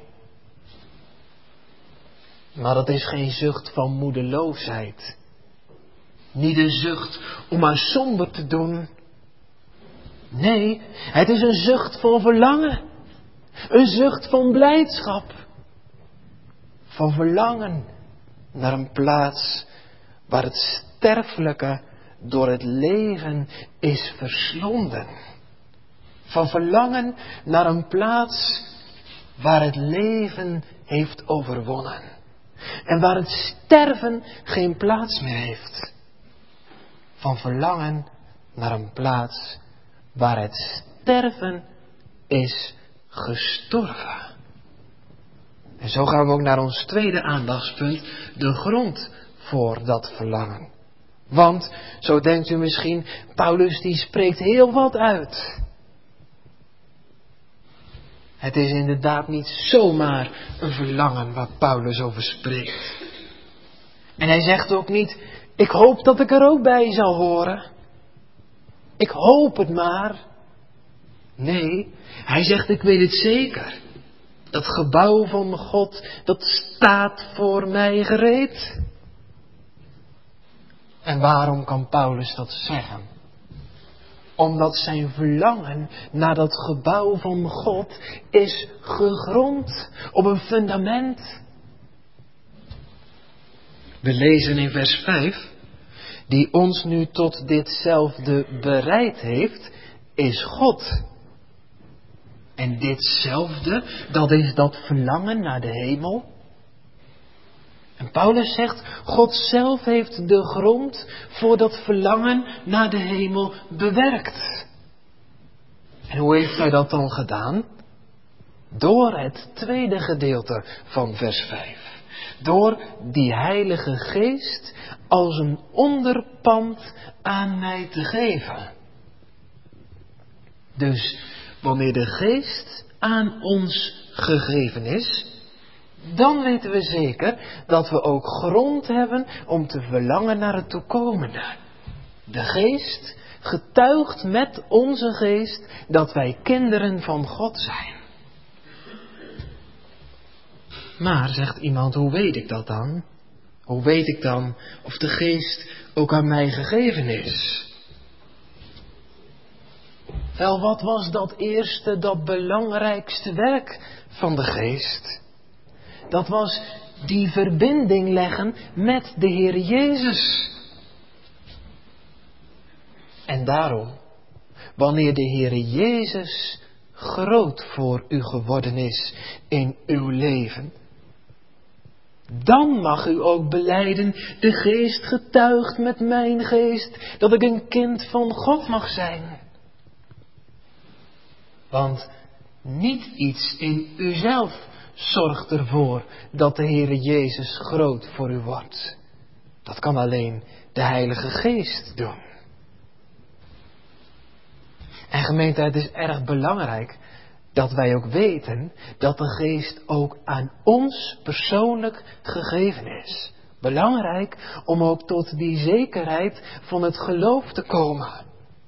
Maar dat is geen zucht van moedeloosheid. Niet een zucht om maar somber te doen. Nee, het is een zucht van verlangen. Een zucht van blijdschap. Van verlangen naar een plaats waar het sterfelijke door het leven is verslonden. Van verlangen naar een plaats waar het leven heeft overwonnen. En waar het sterven geen plaats meer heeft. Van verlangen naar een plaats waar het sterven is gestorven. En zo gaan we ook naar ons tweede aandachtspunt, de grond voor dat verlangen. Want, zo denkt u misschien, Paulus die spreekt heel wat uit. Het is inderdaad niet zomaar een verlangen waar Paulus over spreekt. En hij zegt ook niet, ik hoop dat ik er ook bij zal horen. Ik hoop het maar. Nee, hij zegt, ik weet het zeker. Dat gebouw van God, dat staat voor mij gereed. En waarom kan Paulus dat zeggen? Omdat zijn verlangen naar dat gebouw van God is gegrond op een fundament. We lezen in vers vijf, die ons nu tot ditzelfde bereid heeft, is God. En ditzelfde, dat is dat verlangen naar de hemel. En Paulus zegt, God zelf heeft de grond voor dat verlangen naar de hemel bewerkt. En hoe heeft hij dat dan gedaan? Door het tweede gedeelte van vers vijf. Door die Heilige Geest als een onderpand aan mij te geven. Dus wanneer de Geest aan ons gegeven is, dan weten we zeker dat we ook grond hebben om te verlangen naar het toekomende. De Geest getuigt met onze geest dat wij kinderen van God zijn. Maar, zegt iemand, hoe weet ik dat dan? Hoe weet ik dan of de Geest ook aan mij gegeven is? Wel, wat was dat eerste, dat belangrijkste werk van de Geest? Dat was die verbinding leggen met de Heer Jezus. En daarom, wanneer de Heer Jezus groot voor u geworden is in uw leven, dan mag u ook belijden, de Geest getuigt met mijn geest dat ik een kind van God mag zijn. Want niet iets in uzelf zorgt ervoor dat de Heere Jezus groot voor u wordt. Dat kan alleen de Heilige Geest doen. En gemeente, het is erg belangrijk dat wij ook weten dat de Geest ook aan ons persoonlijk gegeven is. Belangrijk om ook tot die zekerheid van het geloof te komen.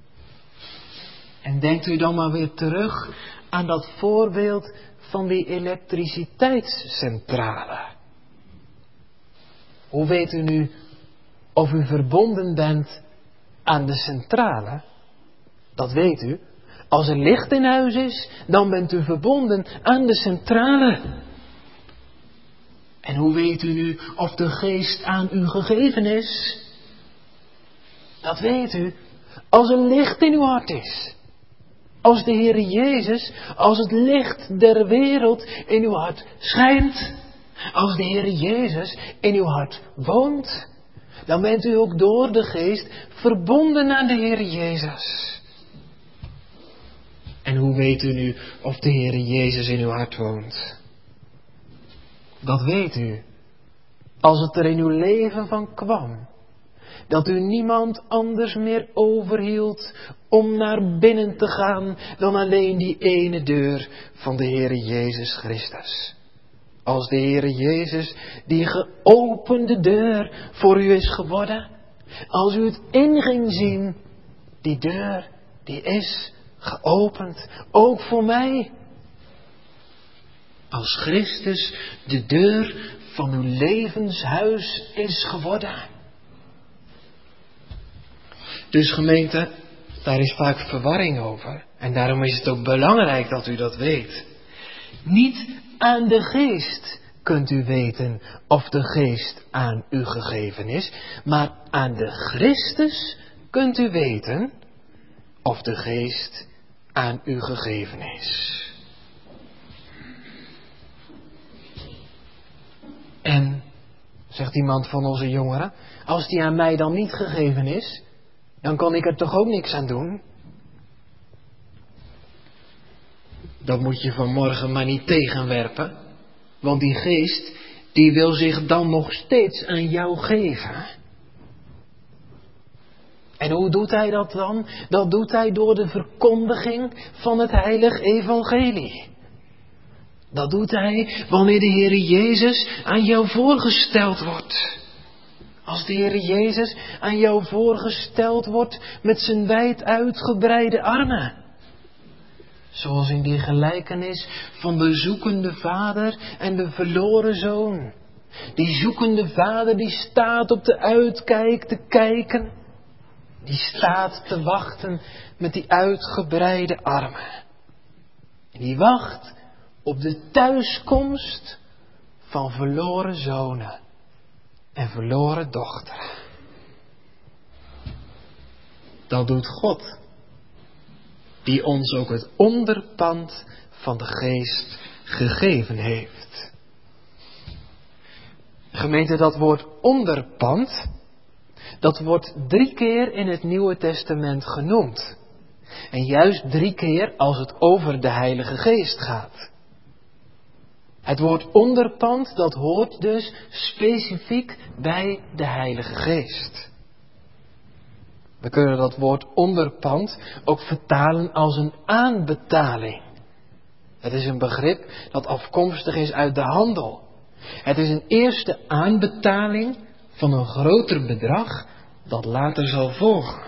En denkt u dan maar weer terug aan dat voorbeeld van die elektriciteitscentrale. Hoe weet u nu of u verbonden bent aan de centrale? Dat weet u. Als er licht in huis is, dan bent u verbonden aan de centrale. En hoe weet u nu of de Geest aan u gegeven is? Dat weet u. Als er licht in uw hart is. Als de Heer Jezus, als het licht der wereld in uw hart schijnt. Als de Heer Jezus in uw hart woont. Dan bent u ook door de Geest verbonden aan de Heer Jezus. En hoe weet u nu of de Heer Jezus in uw hart woont? Dat weet u. Als het er in uw leven van kwam. dat u niemand anders meer overhield om naar binnen te gaan dan alleen die ene deur van de Heere Jezus Christus. Als de Heere Jezus die geopende deur voor u is geworden, als u het in ging zien, die deur die is geopend, ook voor mij. Als Christus de deur van uw levenshuis is geworden. Dus gemeente, daar is vaak verwarring over. En daarom is het ook belangrijk dat u dat weet. Niet aan de geest kunt u weten of de geest aan u gegeven is. Maar aan de Christus kunt u weten of de geest aan u gegeven is. En, zegt iemand van onze jongeren, als die aan mij dan niet gegeven is, dan kan ik er toch ook niks aan doen? Dat moet je vanmorgen maar niet tegenwerpen, want die geest, die wil zich dan nog steeds aan jou geven. En hoe doet hij dat dan? Dat doet hij door de verkondiging van het heilig evangelie. Dat doet hij wanneer de Heere Jezus aan jou voorgesteld wordt. Als de Heere Jezus aan jou voorgesteld wordt met zijn wijd uitgebreide armen. Zoals in die gelijkenis van de zoekende vader en de verloren zoon. Die zoekende vader die staat op de uitkijk te kijken. Die staat te wachten met die uitgebreide armen. En die wacht op de thuiskomst van verloren zonen en verloren dochteren. Dat doet God, die ons ook het onderpand van de geest gegeven heeft. Gemeente, dat woord onderpand, dat wordt drie keer in het Nieuwe Testament genoemd. En juist drie keer als het over de Heilige Geest gaat. Het woord onderpand, dat hoort dus specifiek bij de Heilige Geest. We kunnen dat woord onderpand ook vertalen als een aanbetaling. Het is een begrip dat afkomstig is uit de handel. Het is een eerste aanbetaling van een groter bedrag dat later zal volgen.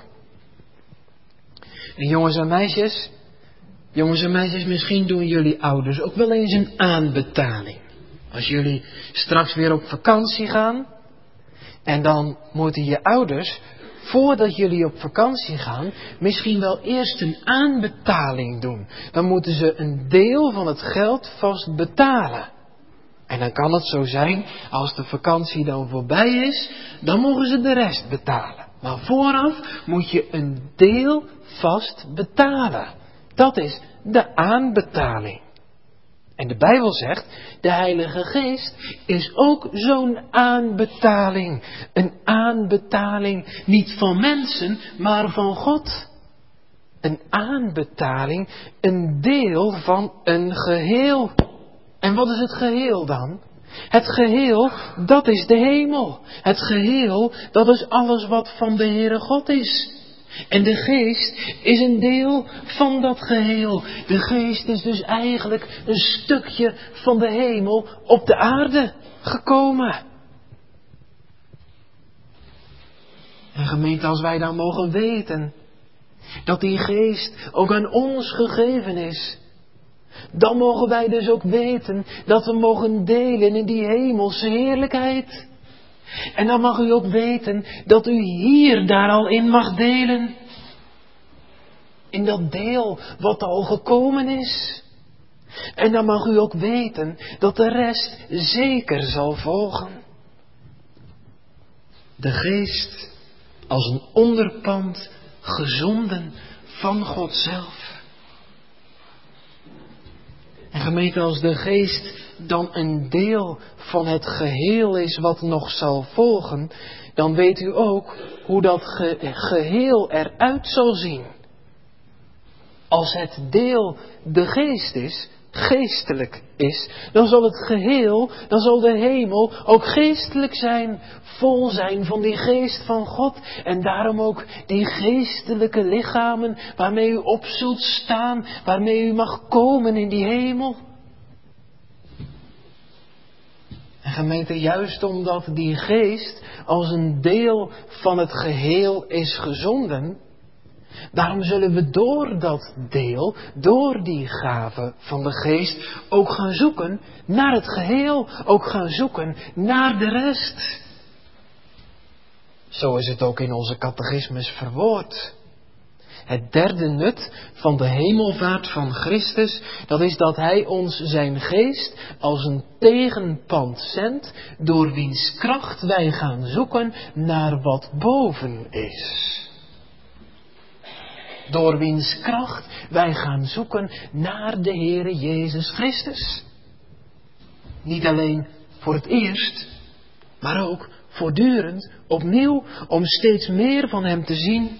En jongens en meisjes, jongens en meisjes, misschien doen jullie ouders ook wel eens een aanbetaling. Als jullie straks weer op vakantie gaan en dan moeten je ouders, voordat jullie op vakantie gaan, misschien wel eerst een aanbetaling doen. Dan moeten ze een deel van het geld vast betalen. En dan kan het zo zijn, als de vakantie dan voorbij is, dan mogen ze de rest betalen. Maar vooraf moet je een deel vast betalen. Dat is de aanbetaling. En de Bijbel zegt, de Heilige Geest is ook zo'n aanbetaling. Een aanbetaling niet van mensen, maar van God. Een aanbetaling, een deel van een geheel. En wat is het geheel dan? Het geheel, dat is de hemel. Het geheel, dat is alles wat van de Heere God is. En de geest is een deel van dat geheel. De geest is dus eigenlijk een stukje van de hemel op de aarde gekomen. En gemeente, als wij dan mogen weten dat die geest ook aan ons gegeven is, dan mogen wij dus ook weten dat we mogen delen in die hemelse heerlijkheid. En dan mag u ook weten dat u hier daar al in mag delen. In dat deel wat al gekomen is. En dan mag u ook weten dat de rest zeker zal volgen. De geest als een onderpand gezonden van God zelf. En gemeente, als de geest dan een deel van het geheel is wat nog zal volgen, dan weet u ook hoe dat ge- geheel eruit zal zien. Als het deel de geest is, geestelijk is, dan zal het geheel, dan zal de hemel ook geestelijk zijn, vol zijn van die geest van God en daarom ook die geestelijke lichamen waarmee u op zult staan, waarmee u mag komen in die hemel. En gemeente, juist omdat die geest als een deel van het geheel is gezonden, daarom zullen we door dat deel, door die gave van de geest, ook gaan zoeken naar het geheel, ook gaan zoeken naar de rest. Zo is het ook in onze catechismus verwoord. Het derde nut van de hemelvaart van Christus, dat is dat Hij ons zijn geest als een tegenpand zendt, door wiens kracht wij gaan zoeken naar wat boven is. Door wiens kracht wij gaan zoeken naar de Heere Jezus Christus. Niet alleen voor het eerst, maar ook voortdurend, opnieuw, om steeds meer van Hem te zien.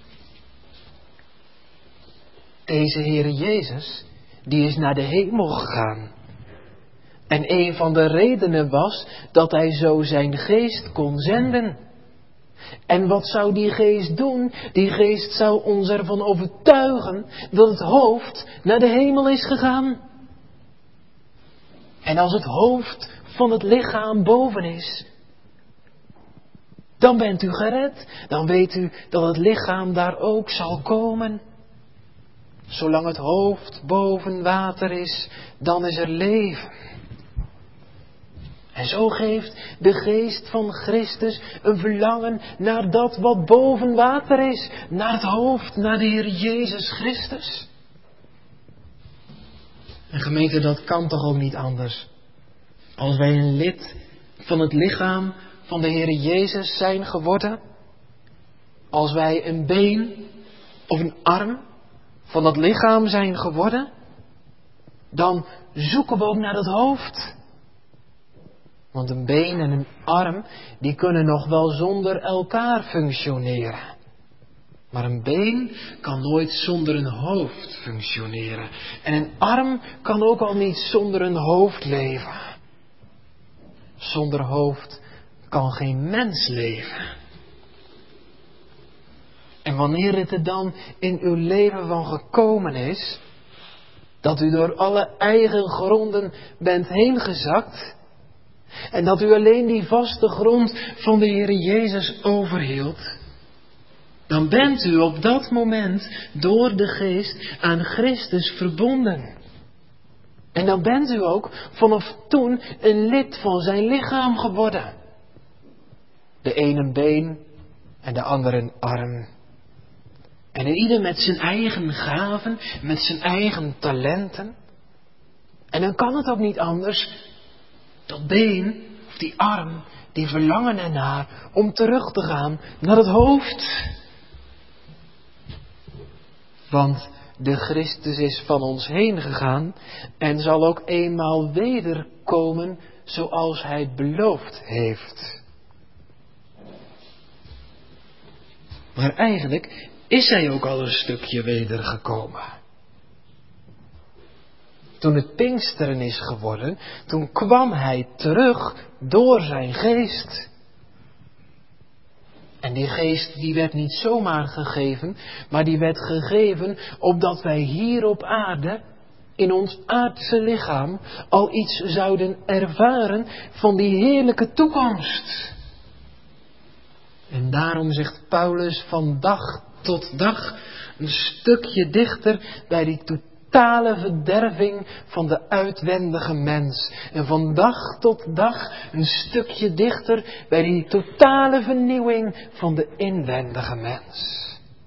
Deze Heere Jezus, die is naar de hemel gegaan. En een van de redenen was dat Hij zo zijn geest kon zenden. En wat zou die geest doen? Die geest zou ons ervan overtuigen dat het hoofd naar de hemel is gegaan. En als het hoofd van het lichaam boven is, dan bent u gered. Dan weet u dat het lichaam daar ook zal komen. Zolang het hoofd boven water is, dan is er leven. En zo geeft de geest van Christus een verlangen naar dat wat boven water is. Naar het hoofd, naar de Heer Jezus Christus. En gemeente, dat kan toch ook niet anders. Als wij een lid van het lichaam van de Heer Jezus zijn geworden. Als wij een been of een arm van dat lichaam zijn geworden. Dan zoeken we ook naar het hoofd. Want een been en een arm, die kunnen nog wel zonder elkaar functioneren. Maar een been kan nooit zonder een hoofd functioneren. En een arm kan ook al niet zonder een hoofd leven. Zonder hoofd kan geen mens leven. En wanneer het er dan in uw leven van gekomen is, dat u door alle eigen gronden bent heengezakt, en dat u alleen die vaste grond van de Heer Jezus overhield, dan bent u op dat moment door de geest aan Christus verbonden. En dan bent u ook vanaf toen een lid van zijn lichaam geworden. De ene been en de andere een arm. En ieder met zijn eigen gaven, met zijn eigen talenten. En dan kan het ook niet anders. Dat been, of die arm, die verlangen ernaar om terug te gaan naar het hoofd. Want de Christus is van ons heen gegaan en zal ook eenmaal wederkomen zoals Hij beloofd heeft. Maar eigenlijk is Hij ook al een stukje wedergekomen. Toen het Pinksteren is geworden, toen kwam Hij terug door zijn geest. En die geest die werd niet zomaar gegeven, maar die werd gegeven opdat wij hier op aarde, in ons aardse lichaam, al iets zouden ervaren van die heerlijke toekomst. En daarom zegt Paulus van dag tot dag een stukje dichter bij die totale verderving van de uitwendige mens. En van dag tot dag een stukje dichter bij die totale vernieuwing van de inwendige mens.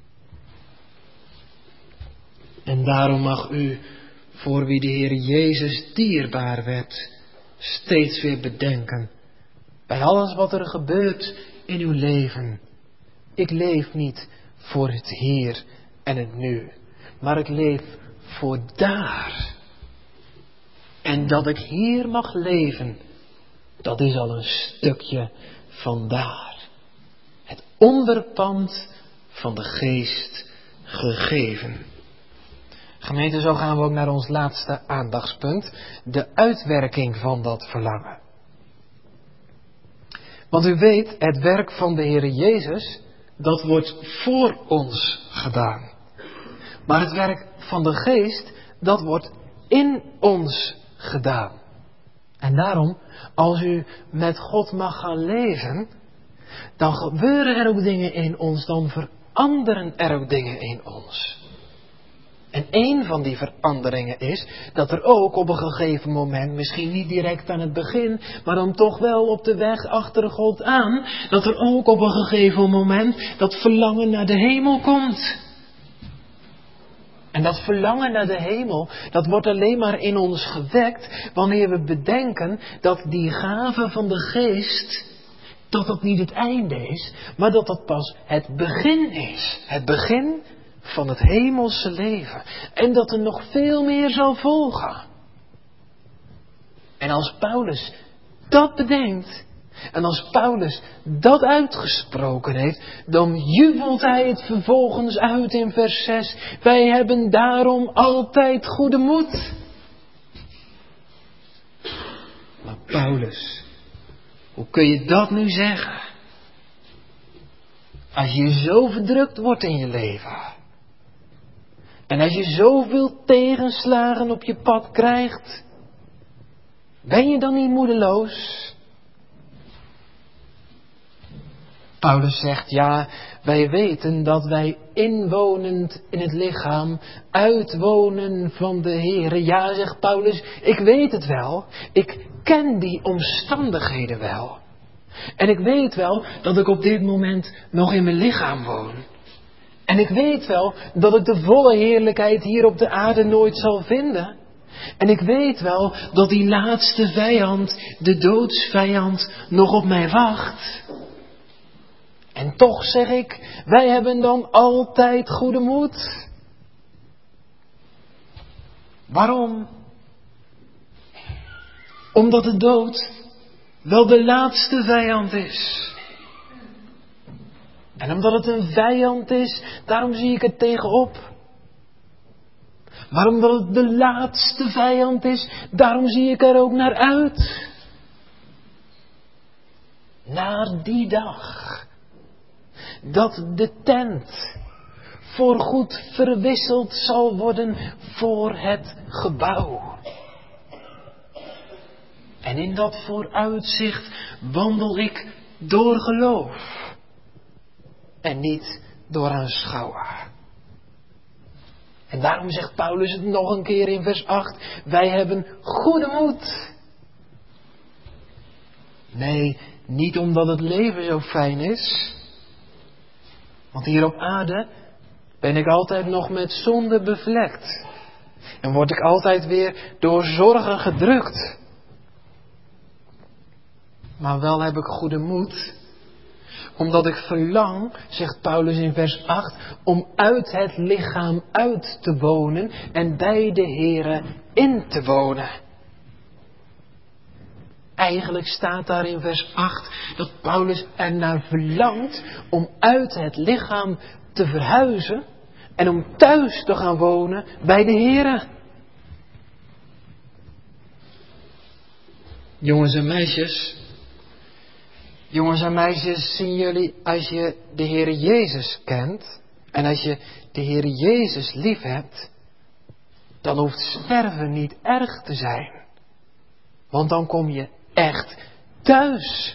En daarom mag u, voor wie de Heer Jezus dierbaar werd, steeds weer bedenken, bij alles wat er gebeurt in uw leven. Ik leef niet voor het hier en het nu, maar ik leef voor daar. En dat ik hier mag leven, dat is al een stukje van daar. Het onderpand van de geest gegeven. Gemeente, zo gaan we ook naar ons laatste aandachtspunt. De uitwerking van dat verlangen. Want u weet, het werk van de Heere Jezus, dat wordt voor ons gedaan. Maar het werk van de Geest, dat wordt in ons gedaan. En daarom, als u met God mag gaan leven, dan gebeuren er ook dingen in ons, dan veranderen er ook dingen in ons. En één van die veranderingen is dat er ook op een gegeven moment, misschien niet direct aan het begin, maar dan toch wel op de weg achter God aan, dat er ook op een gegeven moment dat verlangen naar de hemel komt. En dat verlangen naar de hemel, dat wordt alleen maar in ons gewekt wanneer we bedenken dat die gave van de Geest, dat dat niet het einde is, maar dat dat pas het begin is. Het begin van het hemelse leven. En dat er nog veel meer zal volgen. En als Paulus dat bedenkt, en als Paulus dat uitgesproken heeft, dan jubelt hij het vervolgens uit in vers zes. Wij hebben daarom altijd goede moed. Maar Paulus, hoe kun je dat nu zeggen? Als je zo verdrukt wordt in je leven. En als je zoveel tegenslagen op je pad krijgt. Ben je dan niet moedeloos? Paulus zegt, ja, wij weten dat wij inwonend in het lichaam uitwonen van de Heere. Ja, zegt Paulus, ik weet het wel. Ik ken die omstandigheden wel. En ik weet wel dat ik op dit moment nog in mijn lichaam woon. En ik weet wel dat ik de volle heerlijkheid hier op de aarde nooit zal vinden. En ik weet wel dat die laatste vijand, de doodsvijand, nog op mij wacht. En toch zeg ik, wij hebben dan altijd goede moed. Waarom? Omdat de dood wel de laatste vijand is. En omdat het een vijand is, daarom zie ik er tegenop. Maar omdat het de laatste vijand is, daarom zie ik er ook naar uit. Naar die dag. Dat de tent voorgoed verwisseld zal worden voor het gebouw. En in dat vooruitzicht wandel ik door geloof. En niet door aanschouwen. En daarom zegt Paulus het nog een keer in vers acht. Wij hebben goede moed. Nee, niet omdat het leven zo fijn is. Want hier op aarde ben ik altijd nog met zonde bevlekt. En word ik altijd weer door zorgen gedrukt. Maar wel heb ik goede moed. Omdat ik verlang, zegt Paulus in vers acht, om uit het lichaam uit te wonen en bij de Here in te wonen. Eigenlijk staat daar in vers acht dat Paulus ernaar verlangt om uit het lichaam te verhuizen en om thuis te gaan wonen bij de Here. Jongens en meisjes, jongens en meisjes, zien jullie, als je de Heere Jezus kent en als je de Heere Jezus lief hebt, dan hoeft sterven niet erg te zijn. Want dan kom je echt thuis.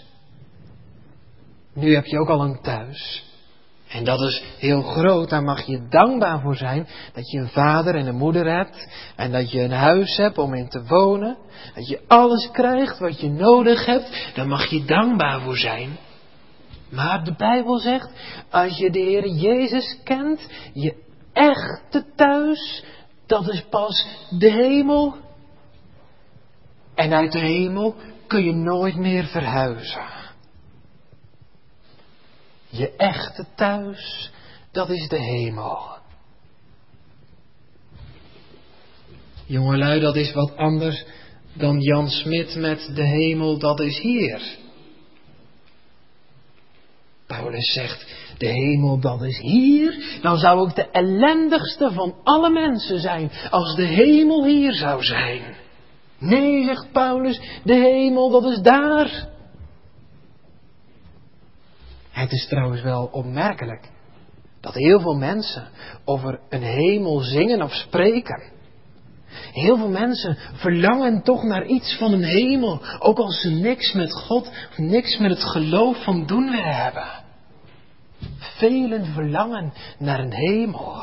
Nu heb je ook al een thuis. En dat is heel groot, daar mag je dankbaar voor zijn. Dat je een vader en een moeder hebt. En dat je een huis hebt om in te wonen. Dat je alles krijgt wat je nodig hebt. Daar mag je dankbaar voor zijn. Maar de Bijbel zegt, als je de Heer Jezus kent, je echte thuis, dat is pas de hemel. En uit de hemel kun je nooit meer verhuizen. Je echte thuis, dat is de hemel. Jongelui, dat is wat anders dan Jan Smit met de hemel, dat is hier. Paulus zegt, de hemel dat is hier, dan zou ik de ellendigste van alle mensen zijn als de hemel hier zou zijn. Nee, zegt Paulus, de hemel dat is daar. Het is trouwens wel opmerkelijk dat heel veel mensen over een hemel zingen of spreken. Heel veel mensen verlangen toch naar iets van een hemel, ook als ze niks met God, of niks met het geloof van doen willen hebben. Velen verlangen naar een hemel.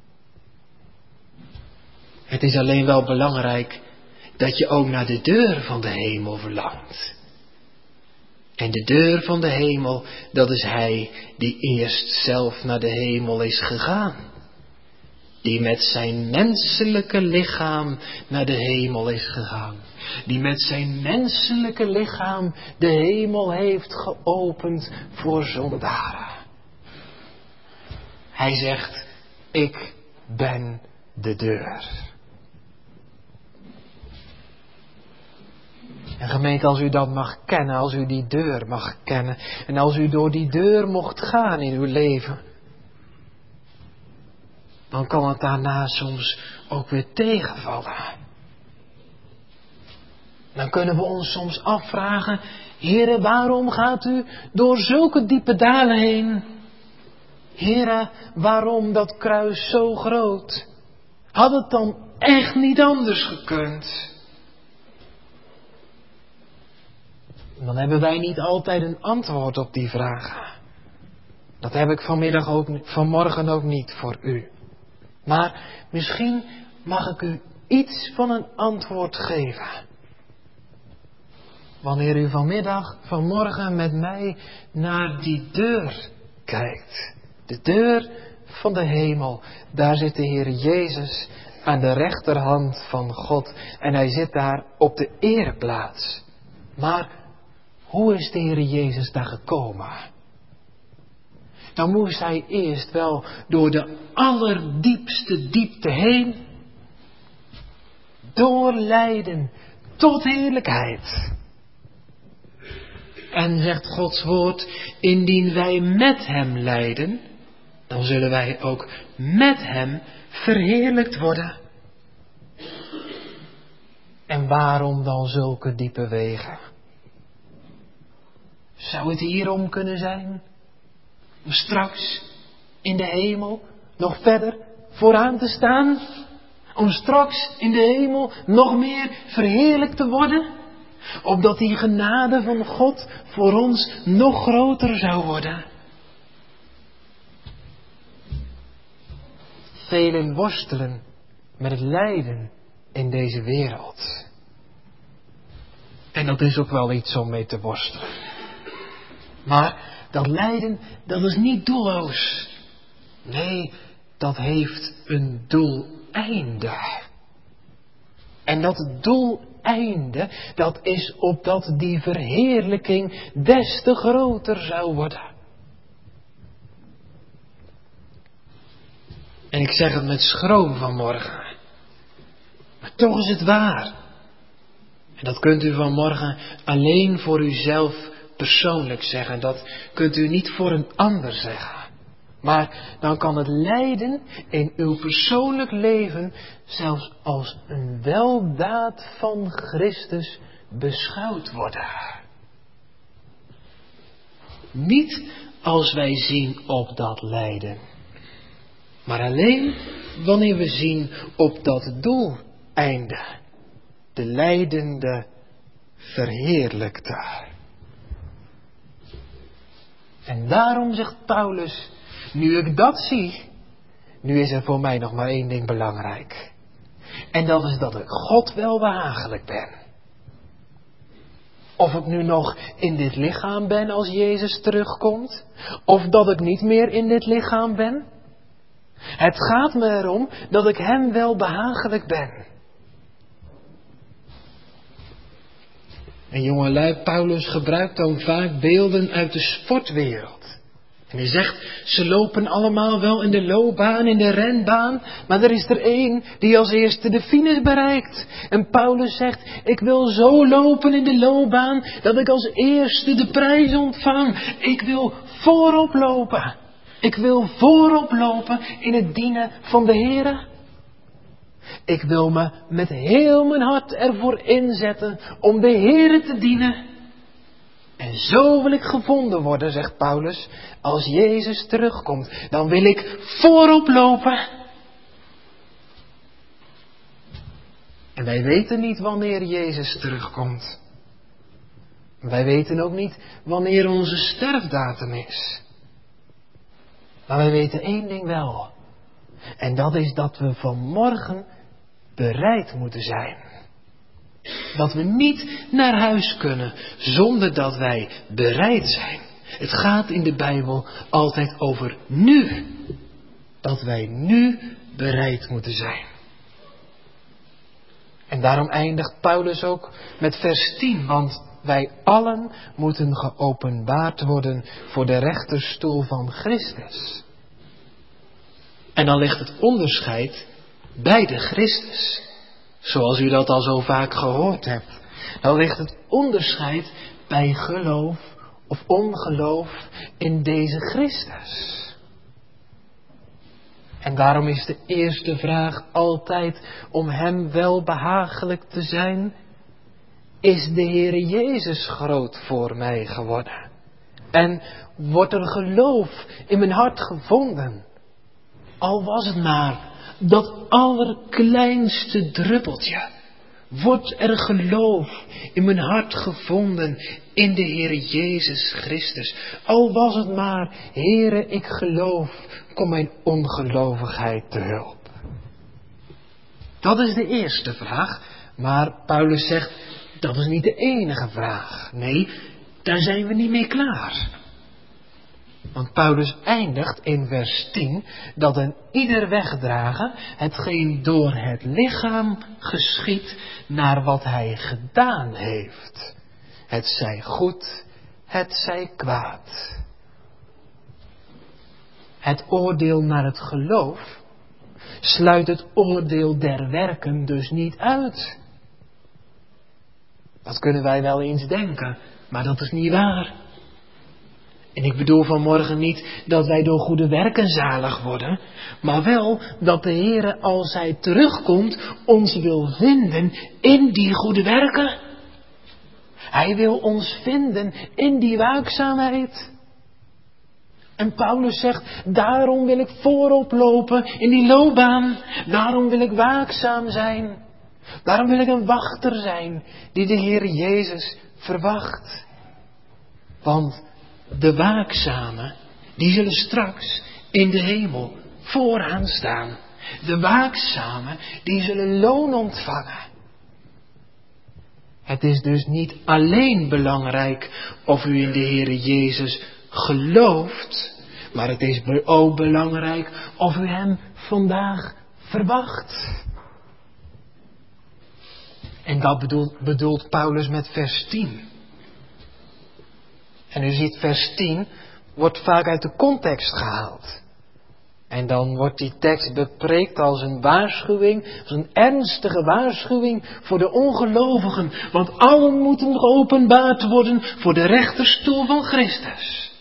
Het is alleen wel belangrijk dat je ook naar de deur van de hemel verlangt. En de deur van de hemel, dat is Hij die eerst zelf naar de hemel is gegaan. Die met zijn menselijke lichaam naar de hemel is gegaan. Die met zijn menselijke lichaam de hemel heeft geopend voor zondaren. Hij zegt, ik ben de deur. En gemeente, als u dat mag kennen, als u die deur mag kennen. En als u door die deur mocht gaan in uw leven. Dan kan het daarna soms ook weer tegenvallen. Dan kunnen we ons soms afvragen, Heere, waarom gaat u door zulke diepe dalen heen? Heere, waarom dat kruis zo groot? Had het dan echt niet anders gekund? Dan hebben wij niet altijd een antwoord op die vragen. Dat heb ik vanmiddag ook, vanmorgen ook niet voor u. Maar misschien mag ik u iets van een antwoord geven. Wanneer u vanmiddag, vanmorgen met mij naar die deur kijkt. De deur van de hemel. Daar zit de Heer Jezus aan de rechterhand van God. En Hij zit daar op de ereplaats. Maar hoe is de Heer Jezus daar gekomen? Dan moest Hij eerst wel door de allerdiepste diepte heen. Door lijden tot heerlijkheid. En zegt Gods woord, indien wij met Hem lijden, dan zullen wij ook met Hem verheerlijkt worden. En waarom dan zulke diepe wegen? Zou het hierom kunnen zijn? Om straks in de hemel nog verder vooraan te staan? Om straks in de hemel nog meer verheerlijkt te worden? Opdat die genade van God voor ons nog groter zou worden? Velen worstelen met het lijden in deze wereld. En dat is ook wel iets om mee te worstelen. Maar dat lijden, dat is niet doelloos. Nee, dat heeft een doeleinde. En dat doeleinde, dat is opdat die verheerlijking des te groter zou worden. En ik zeg het met schroom vanmorgen. Maar toch is het waar. En dat kunt u vanmorgen alleen voor uzelf persoonlijk zeggen. Dat kunt u niet voor een ander zeggen. Maar dan kan het lijden in uw persoonlijk leven zelfs als een weldaad van Christus beschouwd worden. Niet als wij zien op dat lijden. Maar alleen wanneer we zien op dat doeleinde. De lijdende verheerlijkte. En daarom zegt Paulus, nu ik dat zie, nu is er voor mij nog maar één ding belangrijk. En dat is dat ik God wel behagelijk ben. Of ik nu nog in dit lichaam ben als Jezus terugkomt, of dat ik niet meer in dit lichaam ben. Het gaat me erom dat ik Hem wel behagelijk ben. En jongelui, Paulus gebruikt dan vaak beelden uit de sportwereld. En hij zegt, ze lopen allemaal wel in de loopbaan, in de renbaan, maar er is er één die als eerste de finish bereikt. En Paulus zegt, ik wil zo lopen in de loopbaan dat ik als eerste de prijs ontvang. Ik wil voorop lopen. Ik wil voorop lopen in het dienen van de Heere. Ik wil me met heel mijn hart ervoor inzetten om de Heere te dienen. En zo wil ik gevonden worden, zegt Paulus, als Jezus terugkomt. Dan wil ik voorop lopen. En wij weten niet wanneer Jezus terugkomt. Wij weten ook niet wanneer onze sterfdatum is. Maar wij weten één ding wel. En dat is dat we vanmorgen bereid moeten zijn. Dat we niet naar huis kunnen zonder dat wij bereid zijn. Het gaat in de Bijbel altijd over nu. Dat wij nu bereid moeten zijn. En daarom eindigt Paulus ook met vers tien. Want wij allen moeten geopenbaard worden voor de rechterstoel van Christus. En dan ligt het onderscheid bij de Christus. Zoals u dat al zo vaak gehoord hebt. Dan ligt het onderscheid bij geloof of ongeloof in deze Christus. En daarom is de eerste vraag altijd om hem wel behagelijk te zijn. Is de Heere Jezus groot voor mij geworden? En wordt er geloof in mijn hart gevonden? Al was het maar dat allerkleinste druppeltje. Wordt er geloof in mijn hart gevonden in de Heere Jezus Christus? Al was het maar, Heere, ik geloof, kom mijn ongelovigheid te hulp. Dat is de eerste vraag, maar Paulus zegt, dat is niet de enige vraag. Nee, daar zijn we niet mee klaar. Want Paulus eindigt in vers tien dat een ieder wegdragen hetgeen door het lichaam geschiet naar wat hij gedaan heeft. Het zij goed, het zij kwaad. Het oordeel naar het geloof sluit het oordeel der werken dus niet uit. Dat kunnen wij wel eens denken, maar dat is niet waar. En ik bedoel vanmorgen niet dat wij door goede werken zalig worden, maar wel dat de Heere als Hij terugkomt ons wil vinden in die goede werken. Hij wil ons vinden in die waakzaamheid. En Paulus zegt, daarom wil ik voorop lopen in die loopbaan. Daarom wil ik waakzaam zijn. Daarom wil ik een wachter zijn die de Heere Jezus verwacht. Want de waakzamen, die zullen straks in de hemel vooraan staan. De waakzamen, die zullen loon ontvangen. Het is dus niet alleen belangrijk of u in de Heere Jezus gelooft, maar het is ook belangrijk of u Hem vandaag verwacht. En dat bedoelt, bedoelt Paulus met vers tien. En u ziet, vers tien wordt vaak uit de context gehaald. En dan wordt die tekst bepreekt als een waarschuwing, als een ernstige waarschuwing voor de ongelovigen. Want allen moeten geopenbaard worden voor de rechterstoel van Christus.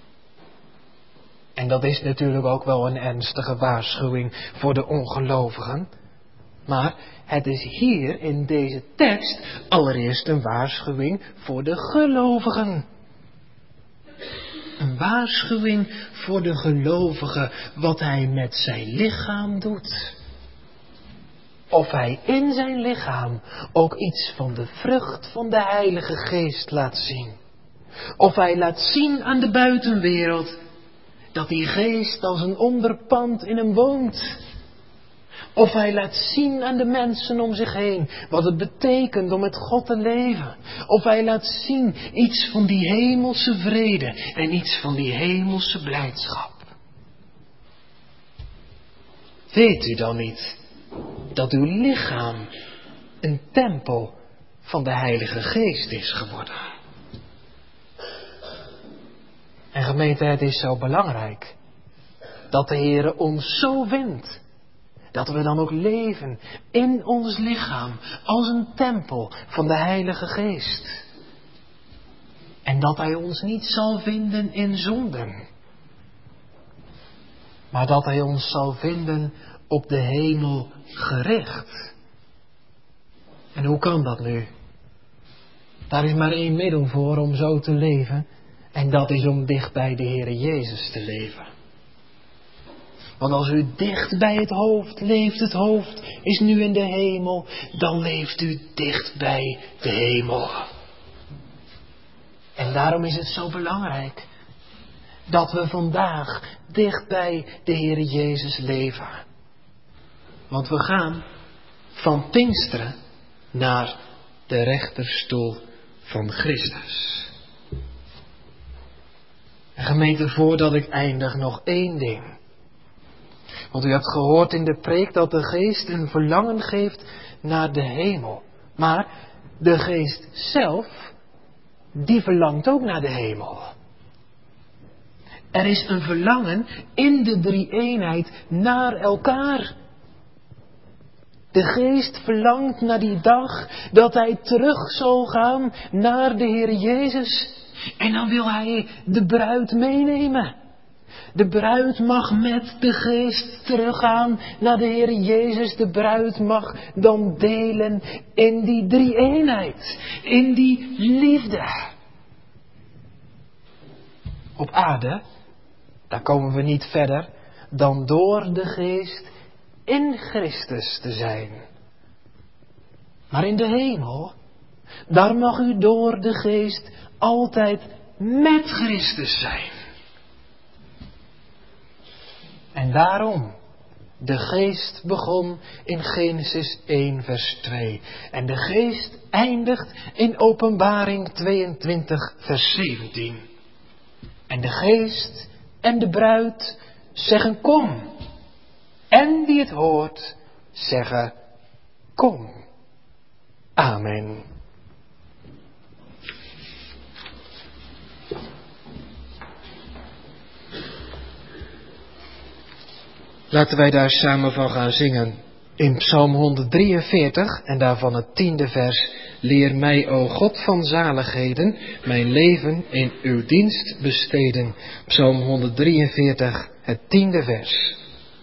En dat is natuurlijk ook wel een ernstige waarschuwing voor de ongelovigen. Maar het is hier in deze tekst allereerst een waarschuwing voor de gelovigen. Een waarschuwing voor de gelovige wat hij met zijn lichaam doet. Of hij in zijn lichaam ook iets van de vrucht van de Heilige Geest laat zien. Of hij laat zien aan de buitenwereld dat die geest als een onderpand in hem woont. Of hij laat zien aan de mensen om zich heen wat het betekent om met God te leven. Of hij laat zien iets van die hemelse vrede en iets van die hemelse blijdschap. Weet u dan niet dat uw lichaam een tempel van de Heilige Geest is geworden? En gemeente, het is zo belangrijk dat de Heere ons zo vindt. Dat we dan ook leven in ons lichaam als een tempel van de Heilige Geest. En dat Hij ons niet zal vinden in zonden. maar dat Hij ons zal vinden op de hemel gericht. En hoe kan dat nu? Daar is maar één middel voor om zo te leven, en dat is om dicht bij de Heere Jezus te leven. Want als u dicht bij het hoofd leeft, het hoofd is nu in de hemel, dan leeft u dicht bij de hemel. En daarom is het zo belangrijk dat we vandaag dicht bij de Heere Jezus leven. Want we gaan van Pinksteren naar de rechterstoel van Christus. En gemeente, voordat ik eindig nog één ding. Want u hebt gehoord in de preek dat de geest een verlangen geeft naar de hemel. Maar de geest zelf, die verlangt ook naar de hemel. Er is een verlangen in de drie-eenheid naar elkaar. De geest verlangt naar die dag dat hij terug zal gaan naar de Heer Jezus. En dan wil hij de bruid meenemen. De bruid mag met de geest teruggaan naar de Heer Jezus. De bruid mag dan delen in die drie-eenheid. In die liefde. Op aarde, daar komen we niet verder dan door de geest in Christus te zijn. Maar in de hemel, daar mag u door de geest altijd met Christus zijn. En daarom, de geest begon in Genesis één vers twee. En de geest eindigt in Openbaring tweeëntwintig vers zeventien. En de geest en de bruid zeggen kom. En wie het hoort, zeggen kom. Amen. Laten wij daar samen van gaan zingen. In Psalm honderddrieënveertig en daarvan het tiende vers. Leer mij, o God van zaligheden, mijn leven in uw dienst besteden. Psalm honderddrieënveertig, het tiende vers.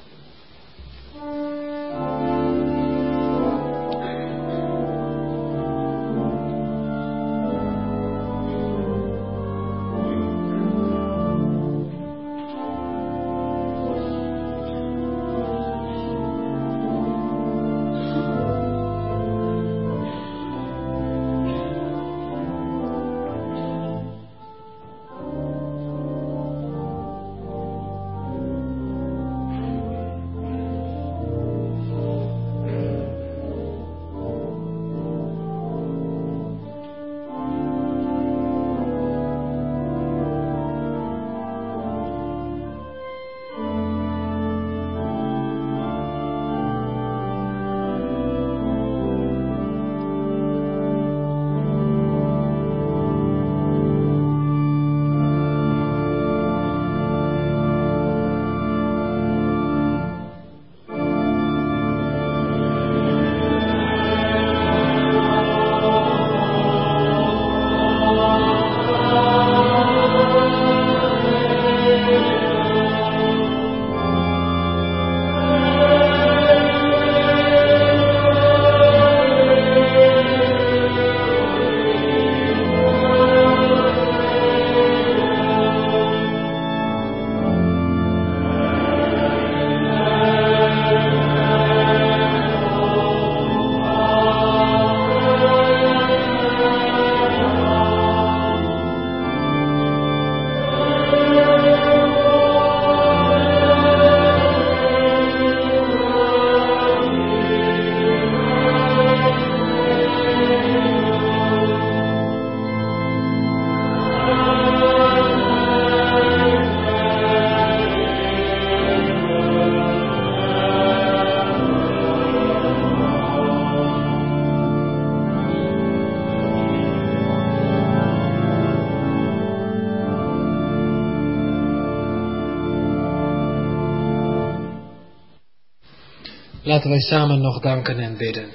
Laten wij samen nog danken en bidden.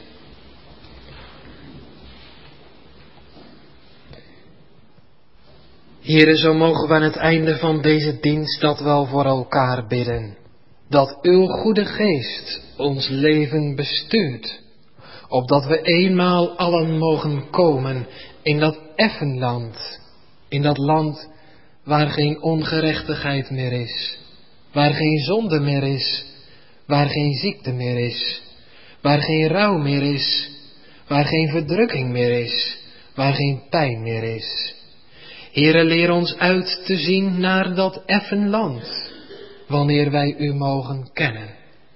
Heere, zo mogen we aan het einde van deze dienst dat wel voor elkaar bidden. dat uw goede geest ons leven bestuurt, opdat we eenmaal allen mogen komen in dat effen land, in dat land waar geen ongerechtigheid meer is, waar geen zonde meer is, waar geen ziekte meer is, waar geen rouw meer is, waar geen verdrukking meer is, waar geen pijn meer is. Heere, leer ons uit te zien naar dat effen land, wanneer wij u mogen kennen.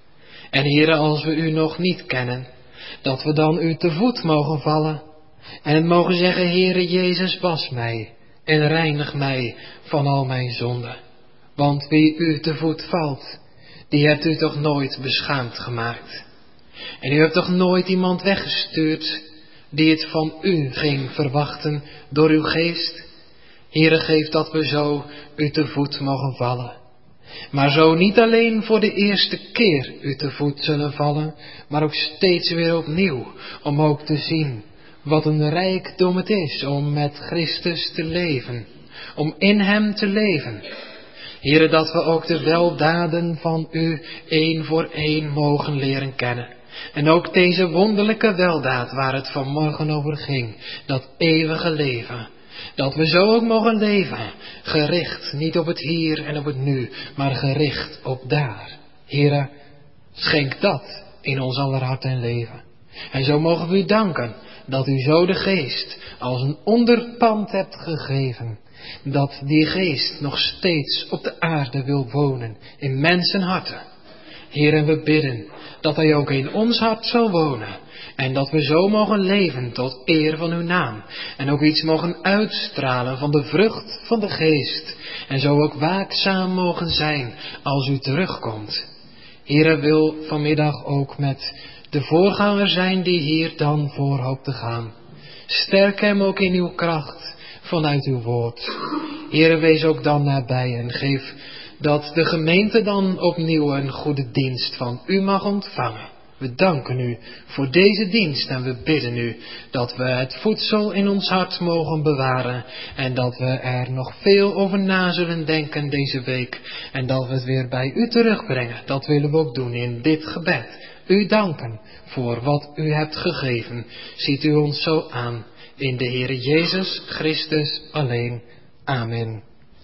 En Heere, als we u nog niet kennen, dat we dan u te voet mogen vallen en het mogen zeggen, Heere Jezus, was mij en reinig mij van al mijn zonden. Want wie u te voet valt, die hebt u toch nooit beschaamd gemaakt. En u hebt toch nooit iemand weggestuurd die het van u ging verwachten door uw geest? Heere, geef dat we zo u te voet mogen vallen. Maar zo niet alleen voor de eerste keer u te voet zullen vallen, maar ook steeds weer opnieuw, om ook te zien wat een rijkdom het is om met Christus te leven, om in hem te leven. Heere, dat we ook de weldaden van u één voor één mogen leren kennen. En ook deze wonderlijke weldaad waar het vanmorgen over ging, dat eeuwige leven. Dat we zo ook mogen leven, gericht niet op het hier en op het nu, maar gericht op daar. Heere, schenk dat in ons aller hart en leven. En zo mogen we u danken dat u zo de geest als een onderpand hebt gegeven. Dat die geest nog steeds op de aarde wil wonen, in mensenharten. Heer, en we bidden dat hij ook in ons hart zal wonen. En dat we zo mogen leven tot eer van uw naam. En ook iets mogen uitstralen van de vrucht van de geest. En zo ook waakzaam mogen zijn als u terugkomt. Heer, wil vanmiddag ook met de voorganger zijn die hier dan voor hoopt te gaan. Sterk hem ook in uw kracht vanuit uw woord. Heer, wees ook dan nabij en geef dat de gemeente dan opnieuw een goede dienst van u mag ontvangen. We danken u voor deze dienst en we bidden u dat we het voedsel in ons hart mogen bewaren en dat we er nog veel over na zullen denken deze week en dat we het weer bij u terugbrengen. Dat willen we ook doen in dit gebed. U danken voor wat u hebt gegeven. Ziet u ons zo aan in de Heere Jezus Christus alleen. Amen.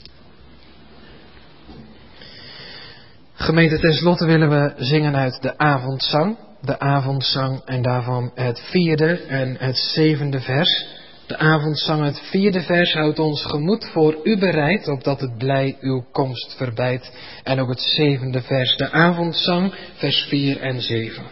Gemeente, tenslotte willen we zingen uit de avondzang. De avondzang en daarvan het vierde en het zevende vers. De avondzang, het vierde vers, houdt ons gemoed voor u bereid, opdat het blij uw komst verbijt. En ook het zevende vers, de avondzang, vers vier en zeven.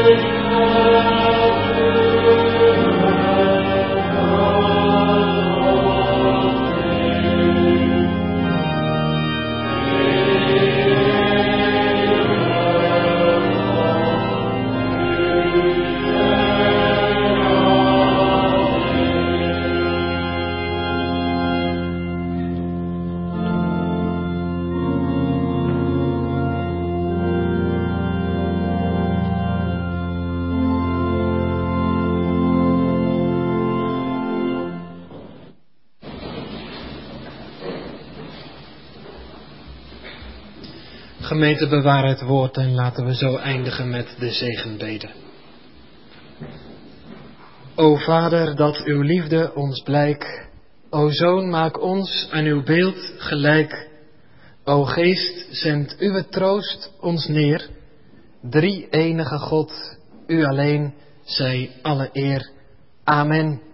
Gemeente, bewaar het woord en laten we zo eindigen met de zegenbede. O Vader, dat uw liefde ons blijk. O Zoon, maak ons aan uw beeld gelijk. O Geest, zend uw troost ons neer. Drie enige God, u alleen, zij alle eer. Amen.